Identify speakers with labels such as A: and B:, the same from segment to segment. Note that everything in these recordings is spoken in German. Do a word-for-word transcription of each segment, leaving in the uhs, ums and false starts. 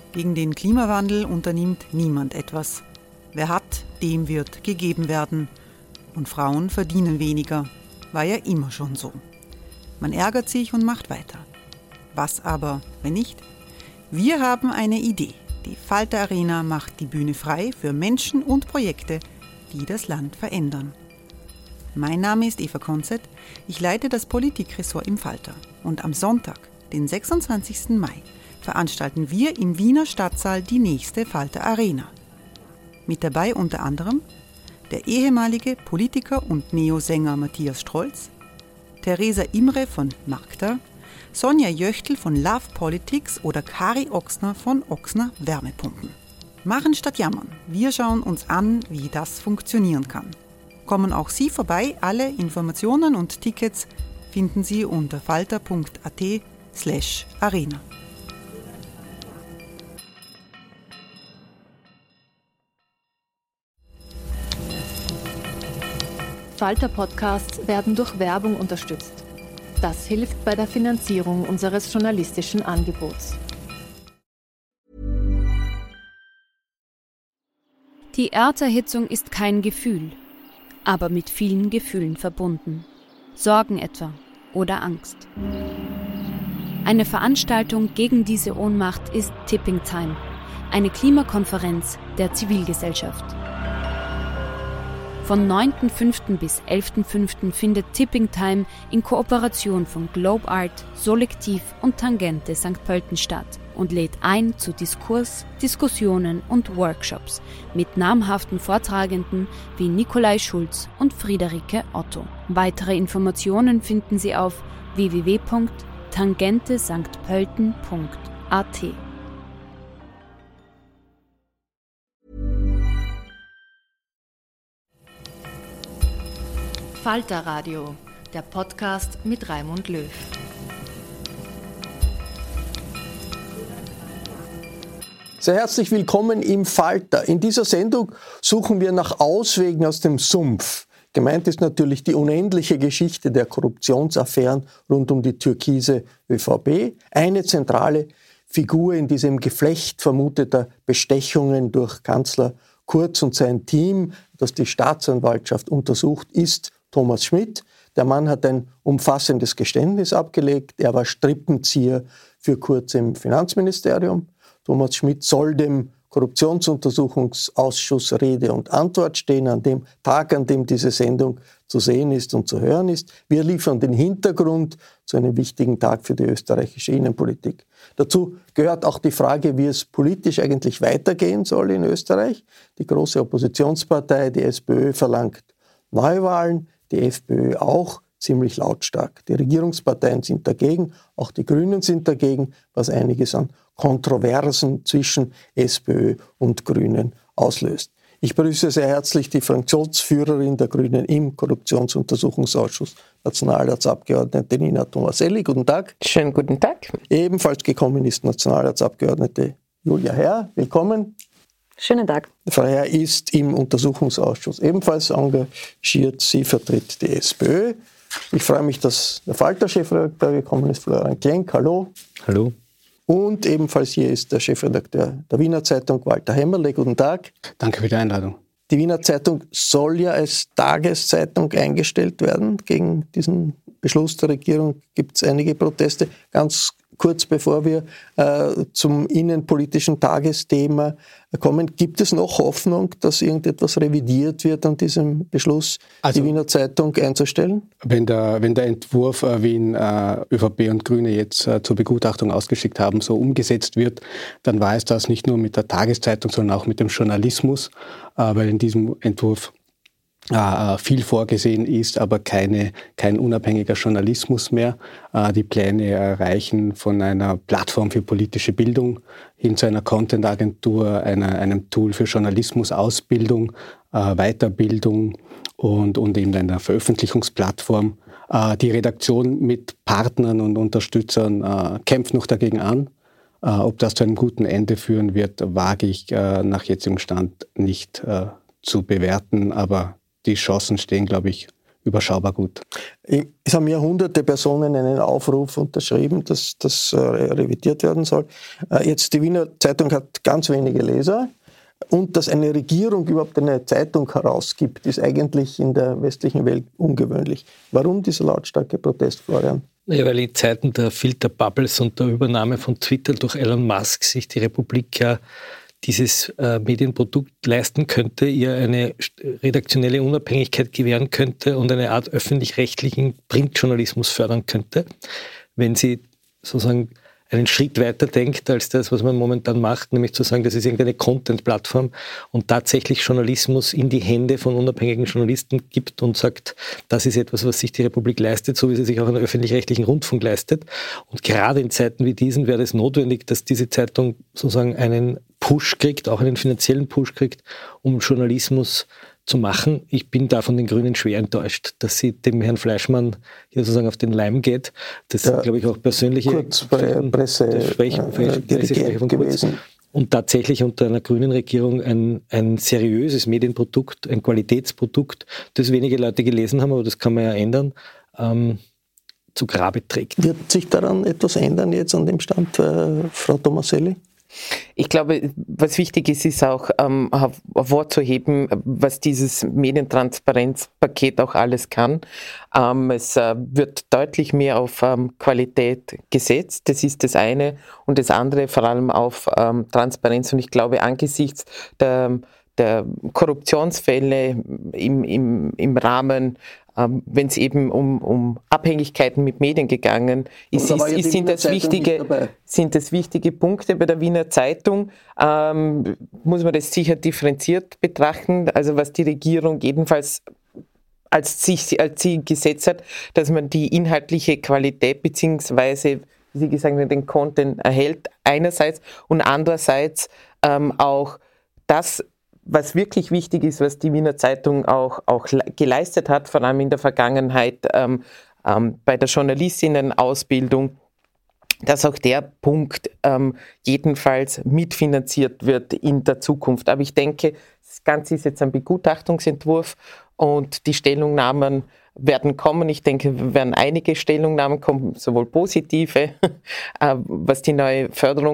A: Gegen den Klimawandel unternimmt niemand etwas. Wer hat, dem wird gegeben werden. Und Frauen verdienen weniger. War ja immer schon so. Man ärgert sich und macht weiter. Was aber, wenn nicht? Wir haben eine Idee. Die Falter Arena macht die Bühne frei für Menschen und Projekte, die das Land verändern. Mein Name ist Eva Konzett. Ich leite das Politikressort im Falter. Und am Sonntag, den sechsundzwanzigsten Mai, veranstalten wir im Wiener Stadtsaal die nächste Falter Arena. Mit dabei unter anderem der ehemalige Politiker und Neosänger Matthias Strolz, Theresa Imre von Magda, Sonja Jöchtl von Love Politics oder Kari Ochsner von Ochsner Wärmepumpen. Machen statt jammern. Wir schauen uns an, wie das funktionieren kann. Kommen auch Sie vorbei. Alle Informationen und Tickets finden Sie unter falter punkt at slash arena.
B: Falter-Podcasts werden durch Werbung unterstützt. Das hilft bei der Finanzierung unseres journalistischen Angebots.
C: Die Erderhitzung ist kein Gefühl, aber mit vielen Gefühlen verbunden. Sorgen etwa oder Angst. Eine Veranstaltung gegen diese Ohnmacht ist Tipping Time, eine Klimakonferenz der Zivilgesellschaft. Von neunten fünften bis elften fünften findet Tipping Time in Kooperation von Globe Art, Solektiv und Tangente Sankt Pölten statt und lädt ein zu Diskurs, Diskussionen und Workshops mit namhaften Vortragenden wie Nikolai Schulz und Friederike Otto. Weitere Informationen finden Sie auf w w w punkt tangente sankt pölten punkt a t.
B: Falter Radio, der Podcast mit Raimund Löw.
D: Sehr herzlich willkommen im Falter. In dieser Sendung suchen wir nach Auswegen aus dem Sumpf. Gemeint ist natürlich die unendliche Geschichte der Korruptionsaffären rund um die türkise ÖVP. Eine zentrale Figur in diesem Geflecht vermuteter Bestechungen durch Kanzler Kurz und sein Team, das die Staatsanwaltschaft untersucht, ist Thomas Schmidt. Der Mann hat ein umfassendes Geständnis abgelegt. Er war Strippenzieher für Kurz im Finanzministerium. Thomas Schmidt soll dem Korruptionsuntersuchungsausschuss Rede und Antwort stehen, an dem Tag, an dem diese Sendung zu sehen ist und zu hören ist. Wir liefern den Hintergrund zu einem wichtigen Tag für die österreichische Innenpolitik. Dazu gehört auch die Frage, wie es politisch eigentlich weitergehen soll in Österreich. Die große Oppositionspartei, die SPÖ, verlangt Neuwahlen, die FPÖ auch, ziemlich lautstark. Die Regierungsparteien sind dagegen, auch die Grünen sind dagegen, was einiges an Kontroversen zwischen SPÖ und Grünen auslöst. Ich begrüße sehr herzlich die Fraktionsführerin der Grünen im Korruptionsuntersuchungsausschuss, Nationalratsabgeordnete Nina Tomaselli. Guten Tag.
E: Schönen guten Tag.
D: Ebenfalls gekommen ist Nationalratsabgeordnete Julia Herr. Willkommen.
E: Schönen Tag.
D: Frau Herr ist im Untersuchungsausschuss ebenfalls engagiert. Sie vertritt die SPÖ. Ich freue mich, dass der Falter-Chefredakteur gekommen ist, Florian Klenk. Hallo.
F: Hallo.
D: Und ebenfalls hier ist der Chefredakteur der Wiener Zeitung, Walter Hämmerle. Guten Tag.
F: Danke für die Einladung.
D: Die Wiener Zeitung soll ja als Tageszeitung eingestellt werden. Gegen diesen Beschluss der Regierung gibt es einige Proteste. Ganz kurz bevor wir äh, zum innenpolitischen Tagesthema kommen, gibt es noch Hoffnung, dass irgendetwas revidiert wird an diesem Beschluss, also, die Wiener Zeitung einzustellen?
F: Wenn der, wenn der Entwurf, äh, wie ihn äh, ÖVP und Grüne jetzt äh, zur Begutachtung ausgeschickt haben, so umgesetzt wird, dann war es das nicht nur mit der Tageszeitung, sondern auch mit dem Journalismus, äh, weil in diesem Entwurf äh, viel vorgesehen ist, aber keine, kein unabhängiger Journalismus mehr. Äh, die Pläne reichen von einer Plattform für politische Bildung hin zu einer Content-Agentur, einer, einem Tool für Journalismusausbildung, äh, Weiterbildung und, und eben einer Veröffentlichungsplattform. Äh, die Redaktion mit Partnern und Unterstützern äh, kämpft noch dagegen an. Äh, ob das zu einem guten Ende führen wird, wage ich äh, nach jetzigem Stand nicht äh, zu bewerten, aber die Chancen stehen, glaube ich, überschaubar gut.
D: Es haben ja hunderte Personen einen Aufruf unterschrieben, dass das revidiert werden soll. Jetzt, die Wiener Zeitung hat ganz wenige Leser. Und dass eine Regierung überhaupt eine Zeitung herausgibt, ist eigentlich in der westlichen Welt ungewöhnlich. Warum dieser lautstarke Protest, Florian?
G: Ja, weil in Zeiten der Filterbubbles und der Übernahme von Twitter durch Elon Musk sich die Republik ja dieses äh, Medienprodukt leisten könnte, ihr eine redaktionelle Unabhängigkeit gewähren könnte und eine Art öffentlich-rechtlichen Printjournalismus fördern könnte, wenn sie sozusagen einen Schritt weiter denkt als das, was man momentan macht, nämlich zu sagen, das ist irgendeine Content-Plattform und tatsächlich Journalismus in die Hände von unabhängigen Journalisten gibt und sagt, das ist etwas, was sich die Republik leistet, so wie sie sich auch einen öffentlich-rechtlichen Rundfunk leistet. Und gerade in Zeiten wie diesen wäre es notwendig, dass diese Zeitung sozusagen einen Push kriegt, auch einen finanziellen Push kriegt, um Journalismus zu machen. Ich bin da von den Grünen schwer enttäuscht, dass sie dem Herrn Fleischmann hier sozusagen auf den Leim geht. Das sind, glaube ich, auch persönliche
D: kurz bei Presse,
G: Sprech,
D: äh,
G: Pressesprecher von Kurz.
D: gewesen.
G: Und tatsächlich unter einer grünen Regierung ein, ein seriöses Medienprodukt, ein Qualitätsprodukt, das wenige Leute gelesen haben, aber das kann man ja ändern, ähm, zu Grabe trägt.
D: Wird sich daran etwas ändern jetzt an dem Stand, äh, Frau Tomaselli?
E: Ich glaube, was wichtig ist, ist auch ähm, hervorzuheben, was dieses Medientransparenzpaket auch alles kann. Ähm, es äh, wird deutlich mehr auf ähm, Qualität gesetzt, das ist das eine. Und das andere vor allem auf ähm, Transparenz. Und ich glaube, angesichts der, der Korruptionsfälle im, im, im Rahmen, ähm, wenn es eben um, um Abhängigkeiten mit Medien gegangen ist, ist, ist sind, das wichtige, sind das wichtige Punkte. Bei der Wiener Zeitung ähm, muss man das sicher differenziert betrachten, also was die Regierung jedenfalls als Ziel, als Ziel gesetzt hat, dass man die inhaltliche Qualität beziehungsweise, wie Sie gesagt haben, den Content erhält einerseits und andererseits ähm, auch das, was wirklich wichtig ist, was die Wiener Zeitung auch, auch geleistet hat, vor allem in der Vergangenheit ähm, ähm, bei der Journalistinnen-Ausbildung, dass auch der Punkt ähm, jedenfalls mitfinanziert wird in der Zukunft. Aber ich denke, das Ganze ist jetzt ein Begutachtungsentwurf und die Stellungnahmen werden kommen. Ich denke, werden einige Stellungnahmen kommen, sowohl positive, äh, was die neue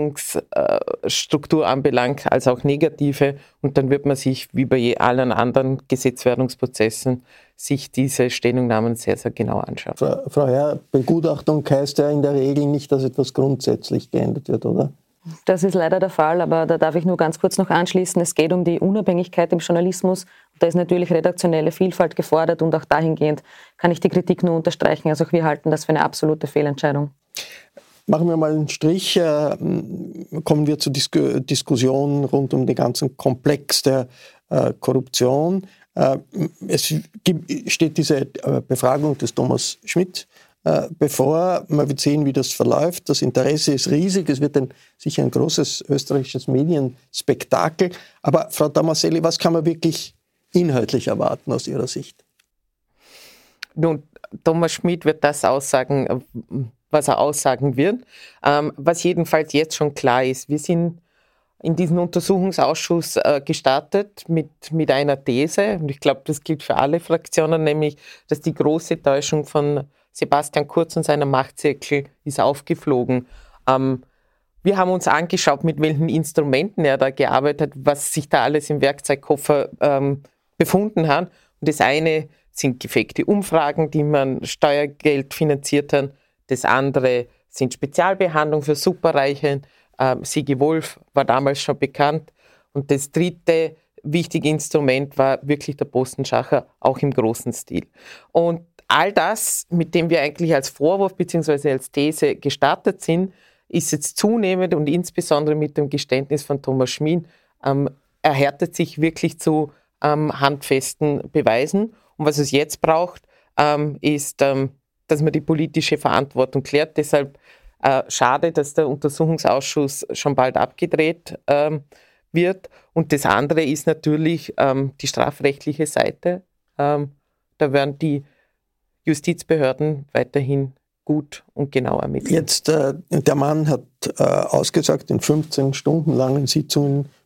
E: Förderungsstruktur anbelangt, als auch negative. Und dann wird man sich, wie bei allen anderen Gesetzwerdungsprozessen, sich diese Stellungnahmen sehr, sehr genau anschauen.
D: Frau, Frau Herr, Begutachtung heißt ja in der Regel nicht, dass etwas grundsätzlich geändert wird, oder?
H: Das ist leider der Fall, aber da darf ich nur ganz kurz noch anschließen. Es geht um die Unabhängigkeit im Journalismus. Da ist natürlich redaktionelle Vielfalt gefordert und auch dahingehend kann ich die Kritik nur unterstreichen. Also wir halten das für eine absolute Fehlentscheidung.
D: Machen wir mal einen Strich. Äh, kommen wir zur Dis- Diskussion rund um den ganzen Komplex der äh, Korruption. Äh, es gibt, steht diese äh, Befragung des Thomas Schmidt bevor. Man wird sehen, wie das verläuft. Das Interesse ist riesig. Es wird ein, sicher ein großes österreichisches Medienspektakel. Aber Frau Tomaselli, was kann man wirklich inhaltlich erwarten aus Ihrer Sicht?
E: Nun, Thomas Schmidt wird das aussagen, was er aussagen wird. Ähm, was jedenfalls jetzt schon klar ist, wir sind in diesen Untersuchungsausschuss äh, gestartet mit, mit einer These. Und ich glaube, das gilt für alle Fraktionen, nämlich, dass die große Täuschung von Sebastian Kurz und seiner Machtzirkel ist aufgeflogen. Ähm, wir haben uns angeschaut, mit welchen Instrumenten er da gearbeitet hat, was sich da alles im Werkzeugkoffer ähm, befunden hat. Und das eine sind gefakte Umfragen, die man Steuergeld finanziert hat. Das andere sind Spezialbehandlung für Superreiche. Ähm, Sigi Wolf war damals schon bekannt. Und das dritte wichtige Instrument war wirklich der Postenschacher, auch im großen Stil. Und all das, mit dem wir eigentlich als Vorwurf bzw. als These gestartet sind, ist jetzt zunehmend und insbesondere mit dem Geständnis von Thomas Schmidt ähm, erhärtet sich wirklich zu ähm, handfesten Beweisen. Und was es jetzt braucht, ähm, ist, ähm, dass man die politische Verantwortung klärt. Deshalb äh, schade, dass der Untersuchungsausschuss schon bald abgedreht ähm, wird. Und das andere ist natürlich ähm, die strafrechtliche Seite. Ähm, da werden die Justizbehörden weiterhin gut und genau ermitteln.
D: Jetzt, äh, der Mann hat äh, ausgesagt in fünfzehn Stunden langen Sitzungen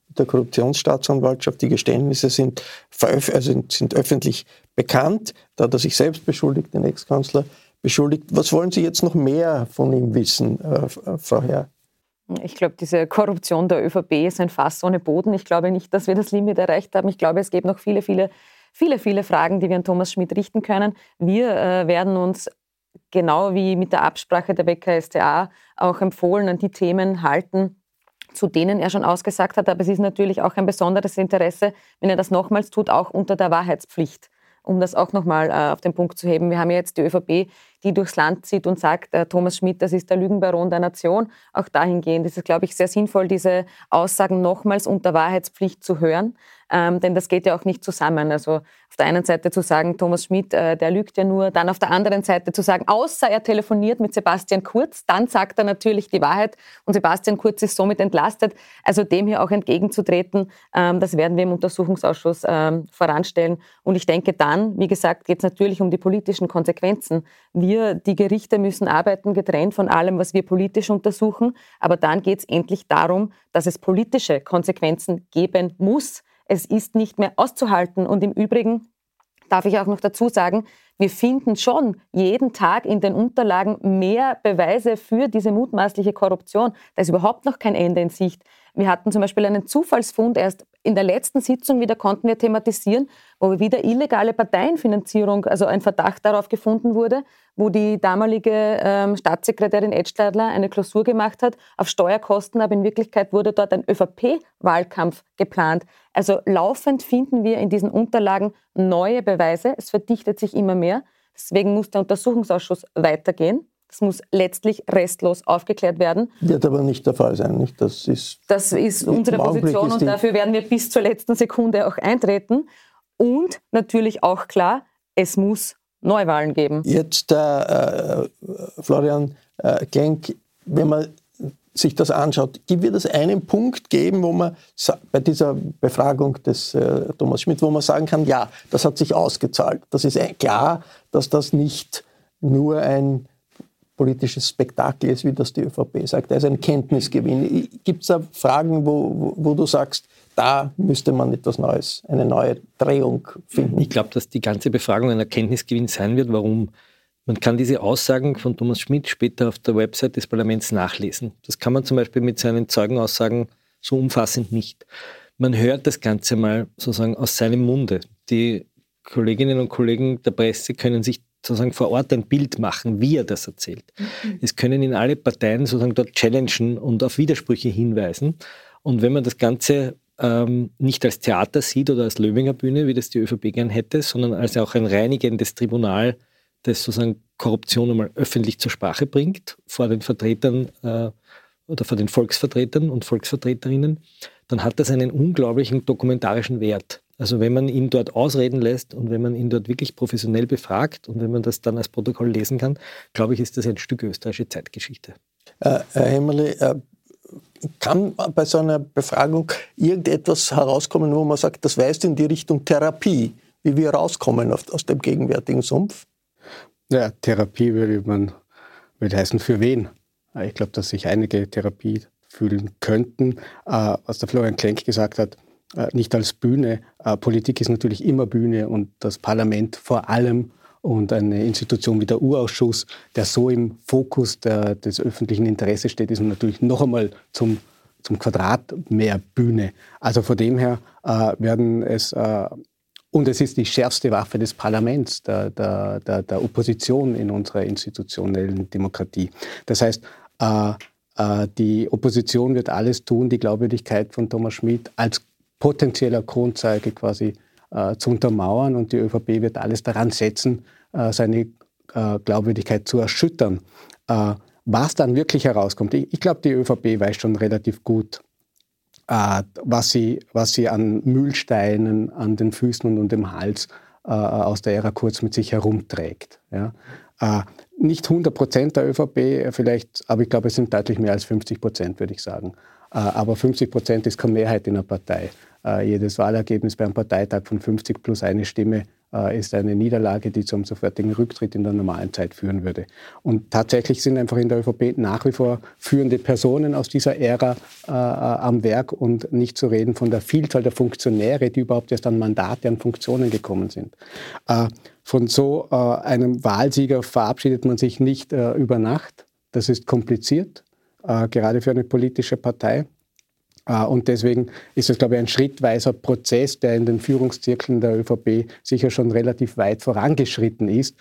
D: der Korruptionsstaatsanwaltschaft. Die Geständnisse sind, veröf- also sind öffentlich bekannt. Da hat er sich selbst beschuldigt, den Ex-Kanzler beschuldigt. Was wollen Sie jetzt noch mehr von ihm wissen, äh, Frau Herr?
H: Ich glaube, diese Korruption der ÖVP ist ein Fass ohne Boden. Ich glaube nicht, dass wir das Limit erreicht haben. Ich glaube, es gibt noch viele, viele, viele, viele Fragen, die wir an Thomas Schmidt richten können. Wir äh, werden uns genau wie mit der Absprache der W K S t A auch empfohlen an die Themen halten, zu denen er schon ausgesagt hat. Aber es ist natürlich auch ein besonderes Interesse, wenn er das nochmals tut, auch unter der Wahrheitspflicht. Um das auch nochmal äh, auf den Punkt zu heben. Wir haben ja jetzt die ÖVP, die durchs Land zieht und sagt, äh, Thomas Schmidt, das ist der Lügenbaron der Nation. Auch dahingehend ist es, glaube ich, sehr sinnvoll, diese Aussagen nochmals unter Wahrheitspflicht zu hören. Ähm, denn das geht ja auch nicht zusammen. Also auf der einen Seite zu sagen, Thomas Schmidt, äh, der lügt ja nur, dann auf der anderen Seite zu sagen, außer er telefoniert mit Sebastian Kurz, dann sagt er natürlich die Wahrheit und Sebastian Kurz ist somit entlastet. Also dem hier auch entgegenzutreten, ähm, das werden wir im Untersuchungsausschuss ähm, voranstellen. Und ich denke dann, wie gesagt, geht es natürlich um die politischen Konsequenzen. Wir, die Gerichte, müssen arbeiten, getrennt von allem, was wir politisch untersuchen. Aber dann geht es endlich darum, dass es politische Konsequenzen geben muss. Es ist nicht mehr auszuhalten. Und im Übrigen darf ich auch noch dazu sagen, wir finden schon jeden Tag in den Unterlagen mehr Beweise für diese mutmaßliche Korruption. Da ist überhaupt noch kein Ende in Sicht. Wir hatten zum Beispiel einen Zufallsfund, erst in der letzten Sitzung wieder konnten wir thematisieren, wo wieder illegale Parteienfinanzierung, also ein Verdacht darauf gefunden wurde, wo die damalige ähm, Staatssekretärin Edstadler eine Klausur gemacht hat auf Steuerkosten, aber in Wirklichkeit wurde dort ein ÖVP-Wahlkampf geplant. Also laufend finden wir in diesen Unterlagen neue Beweise. Es verdichtet sich immer mehr. Deswegen muss der Untersuchungsausschuss weitergehen. Das muss letztlich restlos aufgeklärt werden.
D: Wird aber nicht der Fall sein, nicht? Das ist,
H: das ist unsere Position ist und dafür werden wir bis zur letzten Sekunde auch eintreten. Und natürlich auch klar, es muss Neuwahlen geben.
D: Jetzt, äh, Florian äh, Klenk, wenn man sich das anschaut, wird es einen Punkt geben, wo man bei dieser Befragung des äh, Thomas Schmidt, wo man sagen kann, ja, das hat sich ausgezahlt. Das ist klar, dass das nicht nur ein politisches Spektakel ist, wie das die ÖVP sagt. Also ein Kenntnisgewinn. Gibt es da Fragen, wo, wo, wo du sagst, da müsste man etwas Neues, eine neue Drehung finden?
G: Ich glaube, dass die ganze Befragung ein Erkenntnisgewinn sein wird. Warum? Man kann diese Aussagen von Thomas Schmidt später auf der Website des Parlaments nachlesen. Das kann man zum Beispiel mit seinen Zeugenaussagen so umfassend nicht. Man hört das Ganze mal sozusagen aus seinem Munde. Die Kolleginnen und Kollegen der Presse können sich sozusagen vor Ort ein Bild machen, wie er das erzählt. Mhm. Es können ihn alle Parteien sozusagen dort challengen und auf Widersprüche hinweisen. Und wenn man das Ganze ähm, nicht als Theater sieht oder als Löwinger Bühne, wie das die ÖVP gern hätte, sondern als auch ein reinigendes Tribunal, das sozusagen Korruption einmal öffentlich zur Sprache bringt, vor den Vertretern äh, oder vor den Volksvertretern und Volksvertreterinnen, dann hat das einen unglaublichen dokumentarischen Wert. Also wenn man ihn dort ausreden lässt und wenn man ihn dort wirklich professionell befragt und wenn man das dann als Protokoll lesen kann, glaube ich, ist das ein Stück österreichische Zeitgeschichte.
D: Äh, Herr Hemmerle, äh, kann bei so einer Befragung irgendetwas herauskommen, wo man sagt, das weist in die Richtung Therapie, wie wir rauskommen aus, aus dem gegenwärtigen Sumpf?
F: Ja, Therapie würde man würde heißen, für wen? Ich glaube, dass sich einige Therapie fühlen könnten. Äh, was der Florian Klenk gesagt hat, nicht als Bühne. Politik ist natürlich immer Bühne und das Parlament vor allem und eine Institution wie der U-Ausschuss, der so im Fokus der, des öffentlichen Interesses steht, ist natürlich noch einmal zum, zum Quadrat mehr Bühne. Also von dem her äh, werden es, äh, und es ist die schärfste Waffe des Parlaments, der, der, der, der Opposition in unserer institutionellen Demokratie. Das heißt, äh, äh, die Opposition wird alles tun, die Glaubwürdigkeit von Thomas Schmidt als potenzieller Kronzeuge quasi äh, zu untermauern und die ÖVP wird alles daran setzen, äh, seine äh, Glaubwürdigkeit zu erschüttern. Äh, was dann wirklich herauskommt, ich, ich glaube, die ÖVP weiß schon relativ gut, äh, was, sie, was sie an Mühlsteinen an den Füßen und um den Hals äh, aus der Ära Kurz mit sich herumträgt. Ja? Äh, nicht hundert Prozent der ÖVP vielleicht, aber ich glaube, es sind deutlich mehr als fünfzig Prozent, würde ich sagen. Äh, aber fünfzig Prozent ist keine Mehrheit in einer Partei. Uh, jedes Wahlergebnis beim Parteitag von fünfzig plus eine Stimme äh, ist eine Niederlage, die zum sofortigen Rücktritt in der normalen Zeit führen würde. Und tatsächlich sind einfach in der ÖVP nach wie vor führende Personen aus dieser Ära äh, am Werk und nicht zu reden von der Vielzahl der Funktionäre, die überhaupt erst an Mandate, an Funktionen gekommen sind. Äh, von so äh, einem Wahlsieger verabschiedet man sich nicht äh, über Nacht. Das ist kompliziert, äh, gerade für eine politische Partei. Und deswegen ist es, glaube ich, ein schrittweiser Prozess, der in den Führungszirkeln der ÖVP sicher schon relativ weit vorangeschritten ist,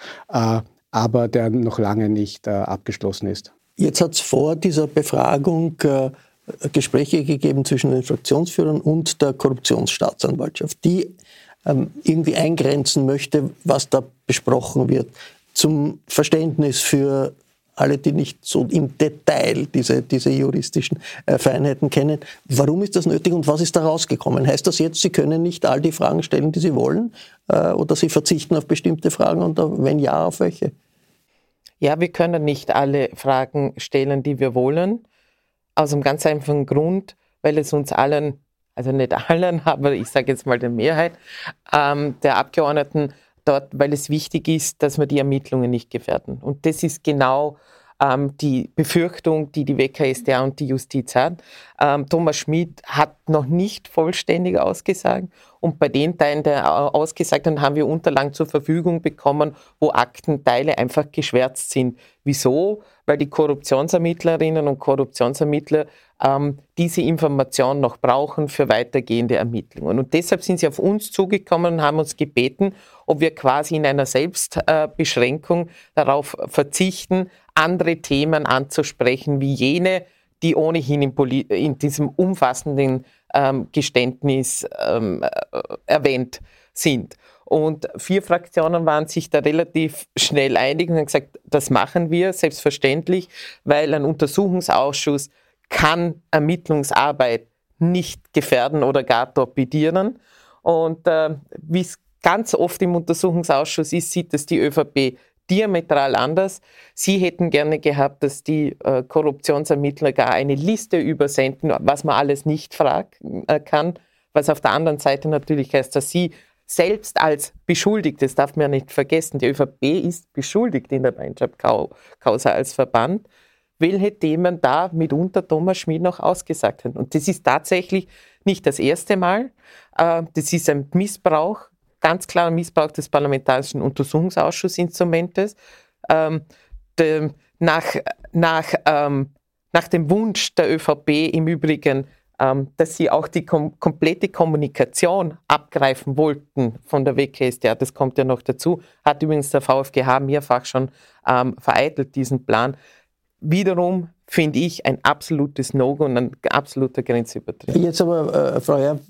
F: aber der noch lange nicht abgeschlossen ist.
D: Jetzt hat es vor dieser Befragung Gespräche gegeben zwischen den Fraktionsführern und der Korruptionsstaatsanwaltschaft, die irgendwie eingrenzen möchte, was da besprochen wird. Zum Verständnis für alle, die nicht so im Detail diese, diese juristischen äh, Feinheiten kennen. Warum ist das nötig und was ist da rausgekommen? Heißt das jetzt, Sie können nicht all die Fragen stellen, die Sie wollen? Äh, oder Sie verzichten auf bestimmte Fragen und wenn ja, auf welche?
E: Ja, wir können nicht alle Fragen stellen, die wir wollen. Aus einem ganz einfachen Grund, weil es uns allen, also nicht allen, aber ich sage jetzt mal der Mehrheit ähm, der Abgeordneten dort, weil es wichtig ist, dass wir die Ermittlungen nicht gefährden. Und das ist genau ähm, die Befürchtung, die die W K S t A und die Justiz hat. Ähm, Thomas Schmid hat noch nicht vollständig ausgesagt und bei den Teilen, der er ausgesagt hat, haben wir Unterlagen zur Verfügung bekommen, wo Aktenteile einfach geschwärzt sind. Wieso? Weil die Korruptionsermittlerinnen und Korruptionsermittler ähm, diese Information noch brauchen für weitergehende Ermittlungen. Und deshalb sind sie auf uns zugekommen und haben uns gebeten, ob wir quasi in einer Selbstbeschränkung äh, darauf verzichten, andere Themen anzusprechen, wie jene, die ohnehin in, Poli- in diesem umfassenden ähm, Geständnis ähm, äh, erwähnt sind. Und vier Fraktionen waren sich da relativ schnell einig und haben gesagt, das machen wir selbstverständlich, weil ein Untersuchungsausschuss kann Ermittlungsarbeit nicht gefährden oder gar torpedieren. Und äh, wie es ganz oft im Untersuchungsausschuss ist, sieht es die ÖVP diametral anders. Sie hätten gerne gehabt, dass die äh, Korruptionsermittler gar eine Liste übersenden, was man alles nicht fragen äh, kann, was auf der anderen Seite natürlich heißt, dass sie selbst als beschuldigt, das darf man ja nicht vergessen, die ÖVP ist beschuldigt in der Weintraub-Causa als Verband, welche Themen da mitunter Thomas Schmid noch ausgesagt hat. Und das ist tatsächlich nicht das erste Mal. Äh, das ist ein Missbrauch, ganz klarer Missbrauch des Parlamentarischen Untersuchungsausschussinstrumentes. Ähm, de, nach, nach, ähm, nach dem Wunsch der ÖVP im Übrigen, ähm, dass sie auch die kom- komplette Kommunikation abgreifen wollten von der W K S t A, das kommt ja noch dazu, hat übrigens der VfGH mehrfach schon ähm, vereitelt, diesen Plan. Wiederum finde ich ein absolutes No-Go und ein absoluter Grenzübertritt.
D: Jetzt aber, äh, Frau Herr,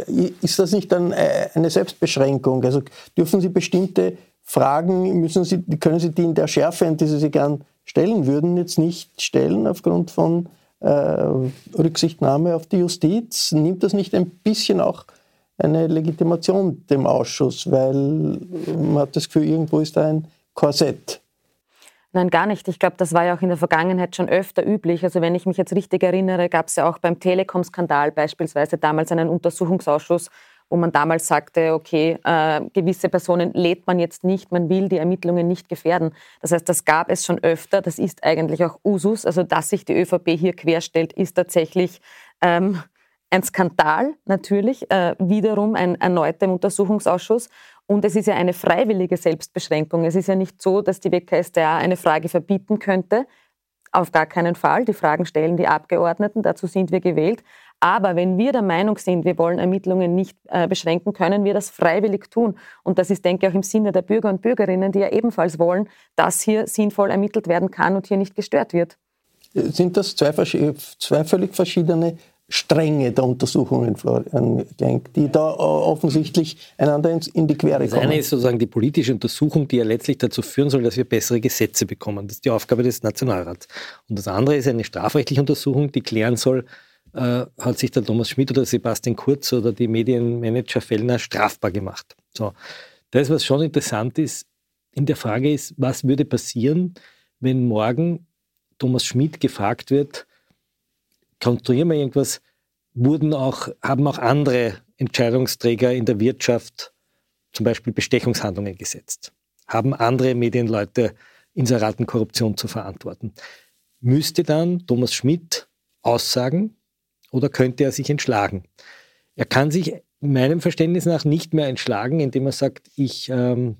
D: ist das nicht dann äh, eine Selbstbeschränkung? Also dürfen Sie bestimmte Fragen, müssen Sie, können Sie die in der Schärfe, in die Sie sie gern stellen würden, jetzt nicht stellen aufgrund von äh, Rücksichtnahme auf die Justiz? Nimmt das nicht ein bisschen auch eine Legitimation dem Ausschuss? Weil man hat das Gefühl, irgendwo ist da ein Korsett.
H: Nein, gar nicht. Ich glaube, das war ja auch in der Vergangenheit schon öfter üblich. Also wenn ich mich jetzt richtig erinnere, gab es ja auch beim Telekom-Skandal beispielsweise damals einen Untersuchungsausschuss, wo man damals sagte, okay, äh, gewisse Personen lädt man jetzt nicht, man will die Ermittlungen nicht gefährden. Das heißt, das gab es schon öfter, das ist eigentlich auch Usus. Also dass sich die ÖVP hier querstellt, ist tatsächlich ähm, ein Skandal natürlich, äh, wiederum ein erneuter Untersuchungsausschuss. Und es ist ja eine freiwillige Selbstbeschränkung. Es ist ja nicht so, dass die W K S t A eine Frage verbieten könnte. Auf gar keinen Fall. Die Fragen stellen die Abgeordneten, dazu sind wir gewählt. Aber wenn wir der Meinung sind, wir wollen Ermittlungen nicht äh, beschränken, können wir das freiwillig tun. Und das ist, denke ich, auch im Sinne der Bürger und Bürgerinnen, die ja ebenfalls wollen, dass hier sinnvoll ermittelt werden kann und hier nicht gestört wird.
D: Sind das zwei, zwei völlig verschiedene Stränge der Untersuchungen, Florian Klenk, die da offensichtlich einander in die Quere kommen?
G: Das eine ist sozusagen die politische Untersuchung, die ja letztlich dazu führen soll, dass wir bessere Gesetze bekommen. Das ist die Aufgabe des Nationalrats. Und das andere ist eine strafrechtliche Untersuchung, die klären soll, äh, hat sich der Thomas Schmid oder Sebastian Kurz oder die Medienmanager Fellner strafbar gemacht. So. Das, was schon interessant ist, in der Frage ist, was würde passieren, wenn morgen Thomas Schmid gefragt wird, konstruieren wir irgendwas, wurden auch, haben auch andere Entscheidungsträger in der Wirtschaft zum Beispiel Bestechungshandlungen gesetzt, haben andere Medienleute Inseratenkorruption zu verantworten. Müsste dann Thomas Schmidt aussagen oder könnte er sich entschlagen? Er kann sich meinem Verständnis nach nicht mehr entschlagen, indem er sagt, ich, ähm,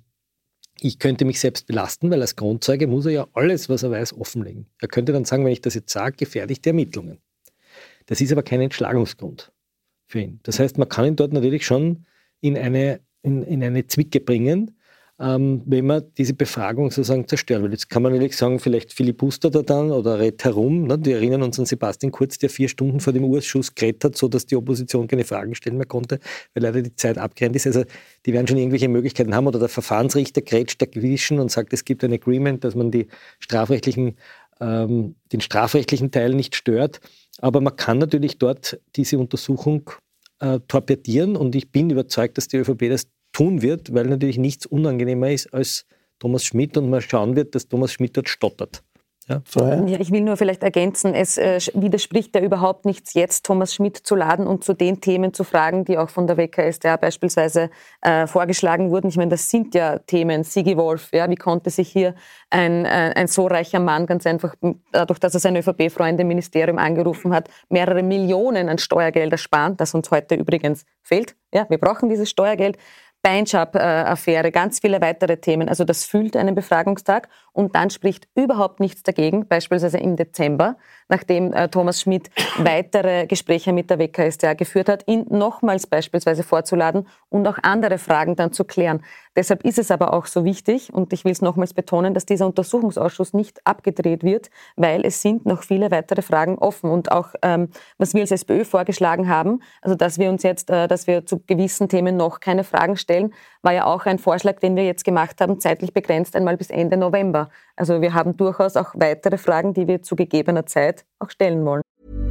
G: ich könnte mich selbst belasten, weil als Grundzeuge muss er ja alles, was er weiß, offenlegen. Er könnte dann sagen, wenn ich das jetzt sage, gefährlich die Ermittlungen. Das ist aber kein Entschlagungsgrund für ihn. Das heißt, man kann ihn dort natürlich schon in eine, in, in eine Zwicke bringen, ähm, wenn man diese Befragung sozusagen zerstören will. Jetzt kann man natürlich sagen, vielleicht filibustert er dann oder redet herum. Ne? Die erinnern uns an Sebastian Kurz, der vier Stunden vor dem Urschuss geredet hat, sodass die Opposition keine Fragen stellen mehr konnte, weil leider die Zeit abgerennt ist. Also die werden schon irgendwelche Möglichkeiten haben. Oder der Verfahrensrichter grätscht dazwischen und sagt, es gibt ein Agreement, dass man die strafrechtlichen, ähm, den strafrechtlichen Teil nicht stört. Aber man kann natürlich dort diese Untersuchung äh, torpedieren und ich bin überzeugt, dass die ÖVP das tun wird, weil natürlich nichts unangenehmer ist als Thomas Schmidt und man schauen wird, dass Thomas Schmidt dort stottert. Ja,
H: ja, ich will nur vielleicht ergänzen, es äh, widerspricht ja überhaupt nichts, jetzt Thomas Schmidt zu laden und zu den Themen zu fragen, die auch von der W K S d A beispielsweise äh, vorgeschlagen wurden. Ich meine, das sind ja Themen. Sigi Wolf, ja, wie konnte sich hier ein, ein, ein so reicher Mann ganz einfach, dadurch, dass er seine ÖVP-Freunde im Ministerium angerufen hat, mehrere Millionen an Steuergelder sparen, das uns heute übrigens fehlt. Ja, wir brauchen dieses Steuergeld. Beinschab-Affäre, ganz viele weitere Themen. Also das füllt einen Befragungstag und dann spricht überhaupt nichts dagegen, beispielsweise im Dezember, nachdem äh, Thomas Schmidt weitere Gespräche mit der W K S d A geführt hat, ihn nochmals beispielsweise vorzuladen und auch andere Fragen dann zu klären. Deshalb ist es aber auch so wichtig, und ich will es nochmals betonen, dass dieser Untersuchungsausschuss nicht abgedreht wird, weil es sind noch viele weitere Fragen offen. Und auch, ähm, was wir als SPÖ vorgeschlagen haben, also dass wir uns jetzt, äh, dass wir zu gewissen Themen noch keine Fragen stellen, war ja auch ein Vorschlag, den wir jetzt gemacht haben, zeitlich begrenzt einmal bis Ende November. Also wir haben durchaus auch weitere Fragen, die wir zu gegebener Zeit auch stellen wollen.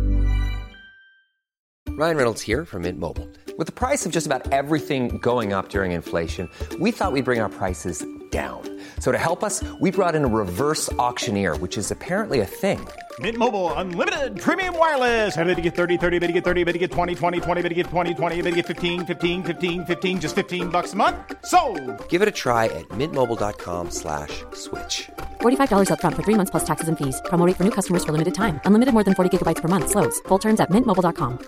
I: Ryan Reynolds here from Mint Mobile. With the price of just about everything going up during inflation, we thought we'd bring our prices down. So to help us, we brought in a reverse auctioneer, which is apparently a thing.
J: Mint Mobile Unlimited Premium Wireless. How to get thirty, thirty, how to get thirty, how to get twenty, twenty, twenty, how to get twenty, twenty, how to get fifteen, fifteen, fifteen, fifteen, just fifteen bucks a month? Sold! Give it a try at mintmobile.com slash switch.
K: forty-five dollars up front for three months plus taxes and fees. Promo rate for new customers for limited time. Unlimited more than forty gigabytes per month. Slows full terms at mint mobile dot com.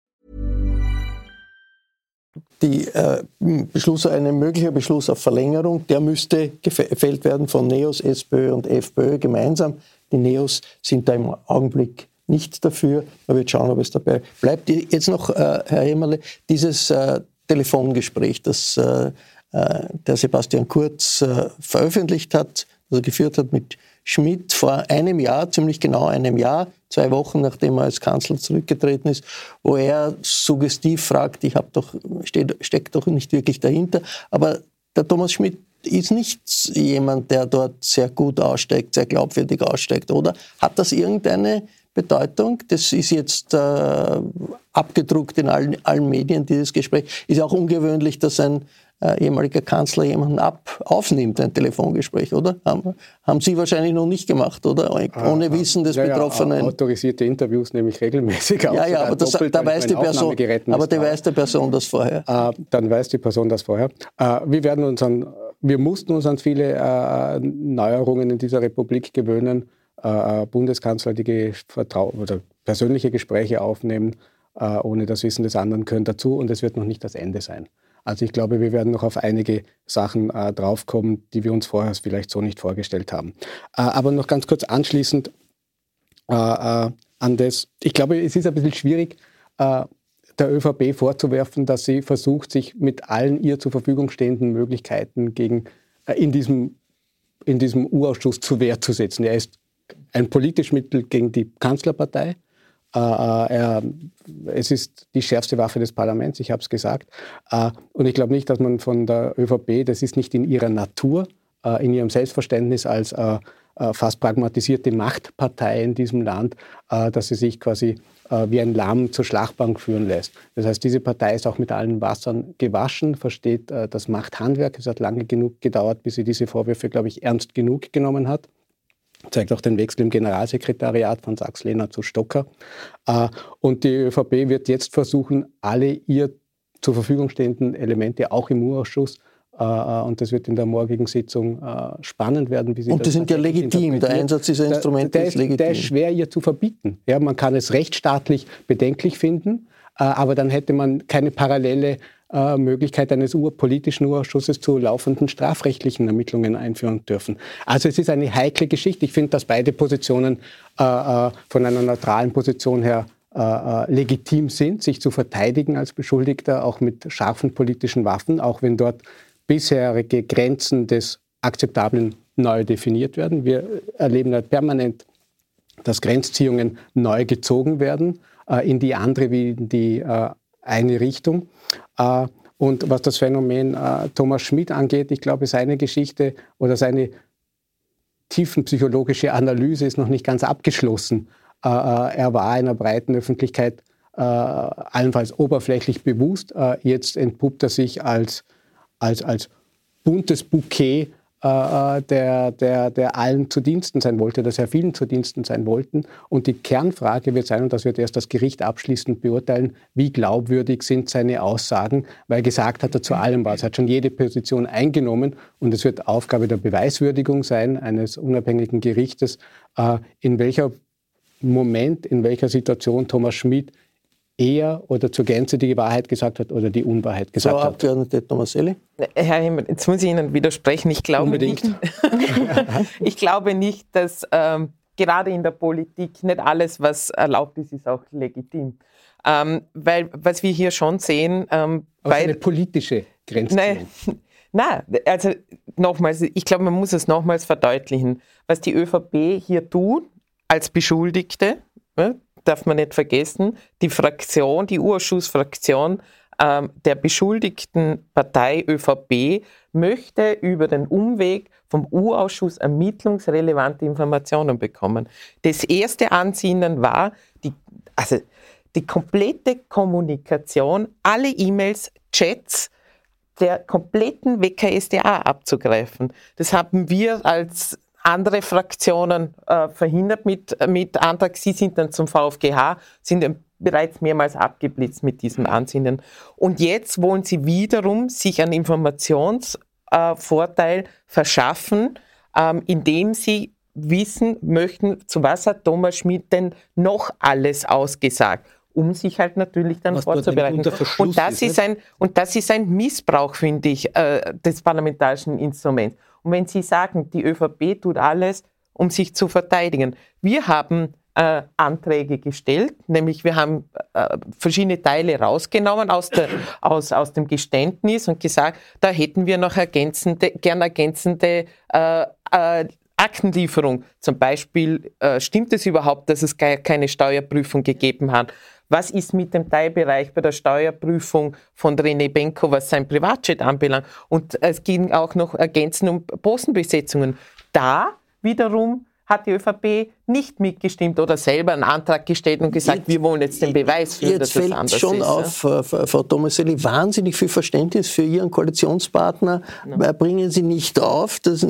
D: Die äh, Beschluss, ein möglicher Beschluss auf Verlängerung, der müsste gefällt werden von NEOS, SPÖ und FPÖ gemeinsam. Die NEOS sind da im Augenblick nicht dafür. Man wird schauen, ob es dabei bleibt. Jetzt noch, äh, Herr Emerle, dieses äh, Telefongespräch, das äh, der Sebastian Kurz äh, veröffentlicht hat, also geführt hat mit Schmidt vor einem Jahr, ziemlich genau einem Jahr, zwei Wochen nachdem er als Kanzler zurückgetreten ist, wo er suggestiv fragt, ich hab doch, stecke doch nicht wirklich dahinter, aber der Thomas Schmidt ist nicht jemand, der dort sehr gut aussteigt, sehr glaubwürdig aussteigt, oder? Hat das irgendeine Bedeutung? Das ist jetzt äh, abgedruckt in allen, allen Medien, dieses Gespräch. Ist auch ungewöhnlich, dass ein äh, ehemaliger Kanzler jemanden ab, aufnimmt, ein Telefongespräch, oder? Haben, haben Sie wahrscheinlich noch nicht gemacht, oder? Ohne ah, Wissen des ja, Betroffenen.
F: Ja, autorisierte Interviews nehme ich regelmäßig auf.
D: Ja, ja, aber das, da weiß die Person, aber da weiß die Person das vorher.
F: Äh, dann weiß die Person das vorher. Äh, wir werden uns an, wir mussten uns an viele äh, Neuerungen in dieser Republik gewöhnen. Äh, Bundeskanzler, die Vertrau- oder persönliche Gespräche aufnehmen, äh, ohne das Wissen des anderen gehören dazu, und es wird noch nicht das Ende sein. Also ich glaube, wir werden noch auf einige Sachen äh, draufkommen, die wir uns vorher vielleicht so nicht vorgestellt haben. Äh, aber noch ganz kurz anschließend äh, äh, an das, ich glaube, es ist ein bisschen schwierig, äh, der ÖVP vorzuwerfen, dass sie versucht, sich mit allen ihr zur Verfügung stehenden Möglichkeiten gegen, äh, in diesem, in diesem U-Ausschuss zur Wehr zu setzen. Er ist ein politisches Mittel gegen die Kanzlerpartei. Äh, er, es ist die schärfste Waffe des Parlaments, ich habe es gesagt. Äh, und ich glaube nicht, dass man von der ÖVP, das ist nicht in ihrer Natur, äh, in ihrem Selbstverständnis als äh, äh, fast pragmatisierte Machtpartei in diesem Land, äh, dass sie sich quasi äh, wie ein Lamm zur Schlachtbank führen lässt. Das heißt, diese Partei ist auch mit allen Wassern gewaschen, versteht äh, das Machthandwerk. Es hat lange genug gedauert, bis sie diese Vorwürfe, glaube ich, ernst genug genommen hat. Zeigt auch den Wechsel im Generalsekretariat von Sachs-Lehner zu Stocker. Und die ÖVP wird jetzt versuchen, alle ihr zur Verfügung stehenden Elemente auch im U-Ausschuss Und das wird in der morgigen Sitzung spannend werden. Wie Sie
D: und die sind ja legitim, der Einsatz dieser Instrumente
F: der, der
D: ist legitim.
F: Der ist schwer ihr zu verbieten. Ja, man kann es rechtsstaatlich bedenklich finden, aber dann hätte man keine parallele Möglichkeit eines politischen Urausschusses zu laufenden strafrechtlichen Ermittlungen einführen dürfen. Also es ist eine heikle Geschichte. Ich finde, dass beide Positionen äh, von einer neutralen Position her äh, legitim sind, sich zu verteidigen als Beschuldigter, auch mit scharfen politischen Waffen, auch wenn dort bisherige Grenzen des Akzeptablen neu definiert werden. Wir erleben halt permanent, dass Grenzziehungen neu gezogen werden, äh, in die andere wie in die äh, eine Richtung. Äh, und was das Phänomen äh, Thomas Schmidt angeht, ich glaube, seine Geschichte oder seine tiefenpsychologische Analyse ist noch nicht ganz abgeschlossen. Äh, er war einer breiten Öffentlichkeit äh, allenfalls oberflächlich bewusst. Äh, jetzt entpuppt er sich als, als, als buntes Bouquet, äh, der, der, der allen zu Diensten sein wollte, der sehr vielen zu Diensten sein wollten. Und die Kernfrage wird sein, und das wird erst das Gericht abschließend beurteilen, wie glaubwürdig sind seine Aussagen, weil gesagt hat er zu allem was. Er hat schon jede Position eingenommen und es wird Aufgabe der Beweiswürdigung sein, eines unabhängigen Gerichtes, äh, in welcher Moment, in welcher Situation Thomas Schmidt eher oder zur Gänze die Wahrheit gesagt hat oder die Unwahrheit gesagt
D: Frau
F: hat.
D: Abgeordnete Tomaselli?
E: Herr Himmel, jetzt muss ich Ihnen widersprechen. Ich glaube
F: Unbedingt.
E: nicht, ich glaube nicht, dass ähm, gerade in der Politik nicht alles, was erlaubt ist, ist auch legitim. Ähm, weil was wir hier schon sehen... Ähm,
F: Aber eine politische Grenzziehung.
E: Nein, also nochmals, ich glaube, man muss es nochmals verdeutlichen. Was die ÖVP hier tut, als Beschuldigte, ne, darf man nicht vergessen, die Fraktion, die Urausschussfraktion ähm, der beschuldigten Partei ÖVP möchte über den Umweg vom Urausschuss ermittlungsrelevante Informationen bekommen. Das erste Ansinnen war, die, also die komplette Kommunikation, alle E-Mails, Chats der kompletten W K S d A abzugreifen. Das haben wir als andere Fraktionen äh, verhindert mit, mit Antrag. Sie sind dann zum VfGH, sind dann bereits mehrmals abgeblitzt mit diesem Ansinnen. Und jetzt wollen sie wiederum sich einen Informationsvorteil äh, verschaffen, ähm, indem sie wissen möchten, zu was hat Thomas Schmidt denn noch alles ausgesagt, um sich halt natürlich dann
G: was
E: vorzubereiten. Und das, ist ein, und das ist ein Missbrauch, finde ich, äh, des parlamentarischen Instruments. Und wenn Sie sagen, die ÖVP tut alles, um sich zu verteidigen. Wir haben äh, Anträge gestellt, nämlich wir haben äh, verschiedene Teile rausgenommen aus, der, aus, aus dem Geständnis und gesagt, da hätten wir noch ergänzende, gern ergänzende äh, äh, Aktenlieferung. Zum Beispiel, äh, stimmt es überhaupt, dass es keine Steuerprüfung gegeben hat? Was ist mit dem Teilbereich bei der Steuerprüfung von René Benko, was sein Privatjet anbelangt? Und es ging auch noch ergänzend um Postenbesetzungen. Da wiederum hat die ÖVP nicht mitgestimmt oder selber einen Antrag gestellt und gesagt, jetzt, wir wollen jetzt den Beweis führen,
D: jetzt
E: dass es anders ist. Jetzt
D: fällt schon auf, ja? Frau Tomaselli, wahnsinnig viel Verständnis für Ihren Koalitionspartner ja. bringen Sie nicht auf. Das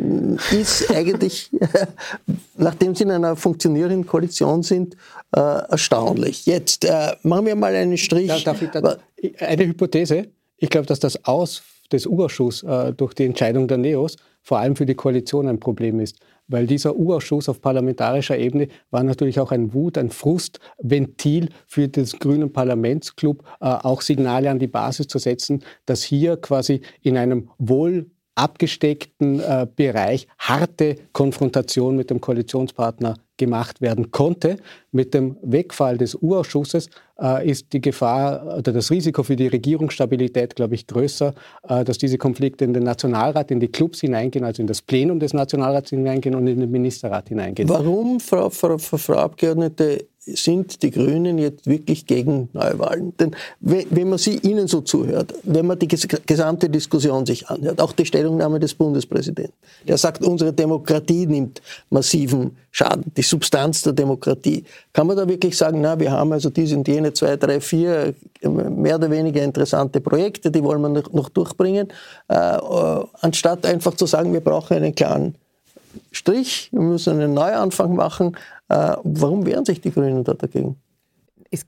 D: ist eigentlich, nachdem Sie in einer funktionierenden Koalition sind, äh, erstaunlich. Jetzt äh, machen wir mal einen Strich.
F: Ja, darf ich da, eine Hypothese. Ich glaube, dass das Aus des Urausschuss äh, durch die Entscheidung der Neos vor allem für die Koalition ein Problem ist. Weil dieser Urausschuss auf parlamentarischer Ebene war natürlich auch ein Wut-, ein Frustventil für den grünen Parlamentsclub, äh, auch Signale an die Basis zu setzen, dass hier quasi in einem wohl abgesteckten äh, Bereich harte Konfrontation mit dem Koalitionspartner gemacht werden konnte. Mit dem Wegfall des Urausschusses äh, ist die Gefahr oder das Risiko für die Regierungsstabilität, glaube ich, größer, äh, dass diese Konflikte in den Nationalrat, in die Clubs hineingehen, also in das Plenum des Nationalrats hineingehen und in den Ministerrat hineingehen.
D: Warum, Frau, Frau, Frau Abgeordnete, sind die Grünen jetzt wirklich gegen Neuwahlen? Denn wenn man sie Ihnen so zuhört, wenn man die gesamte Diskussion sich anhört, auch die Stellungnahme des Bundespräsidenten, der sagt, unsere Demokratie nimmt massiven Schaden, die Substanz der Demokratie. Kann man da wirklich sagen, na, wir haben also diese und jene zwei, drei, vier mehr oder weniger interessante Projekte, die wollen wir noch, noch durchbringen, äh, äh, anstatt einfach zu sagen, wir brauchen einen klaren Strich, wir müssen einen Neuanfang machen. Äh, warum wehren sich die Grünen da dagegen?
E: Es geht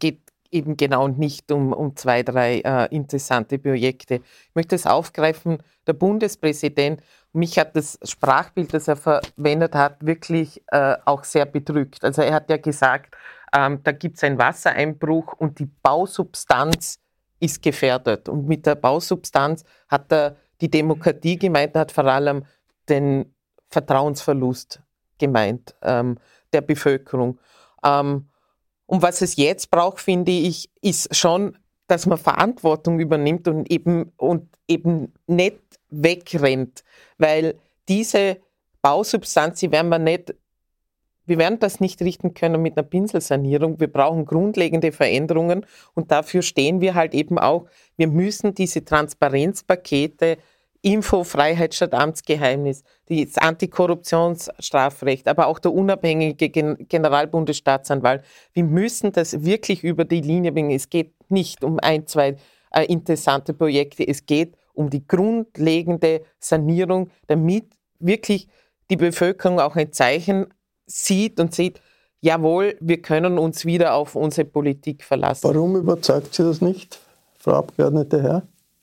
E: eben genau nicht um, um zwei, drei äh, interessante Projekte. Ich möchte es aufgreifen, der Bundespräsident, mich hat das Sprachbild, das er verwendet hat, wirklich äh, auch sehr bedrückt. Also er hat ja gesagt, ähm, da gibt es einen Wassereinbruch und die Bausubstanz ist gefährdet. Und mit der Bausubstanz hat er die Demokratie gemeint, hat vor allem den Vertrauensverlust gemeint ähm, der Bevölkerung. Ähm, Und was es jetzt braucht, finde ich, ist schon, dass man Verantwortung übernimmt und eben, und eben nicht wegrennt. Weil diese Bausubstanz, die werden wir nicht, wir werden das nicht richten können mit einer Pinselsanierung. Wir brauchen grundlegende Veränderungen und dafür stehen wir halt eben auch. Wir müssen diese Transparenzpakete, Infofreiheit statt Amtsgeheimnis, das Antikorruptionsstrafrecht, aber auch der unabhängige Gen- Generalbundesstaatsanwalt. Wir müssen das wirklich über die Linie bringen. Es geht nicht um ein, zwei äh, interessante Projekte. Es geht um die grundlegende Sanierung, damit wirklich die Bevölkerung auch ein Zeichen sieht und sieht, jawohl, wir können uns wieder auf unsere Politik verlassen.
D: Warum überzeugt Sie das nicht, Frau Abgeordnete Herr?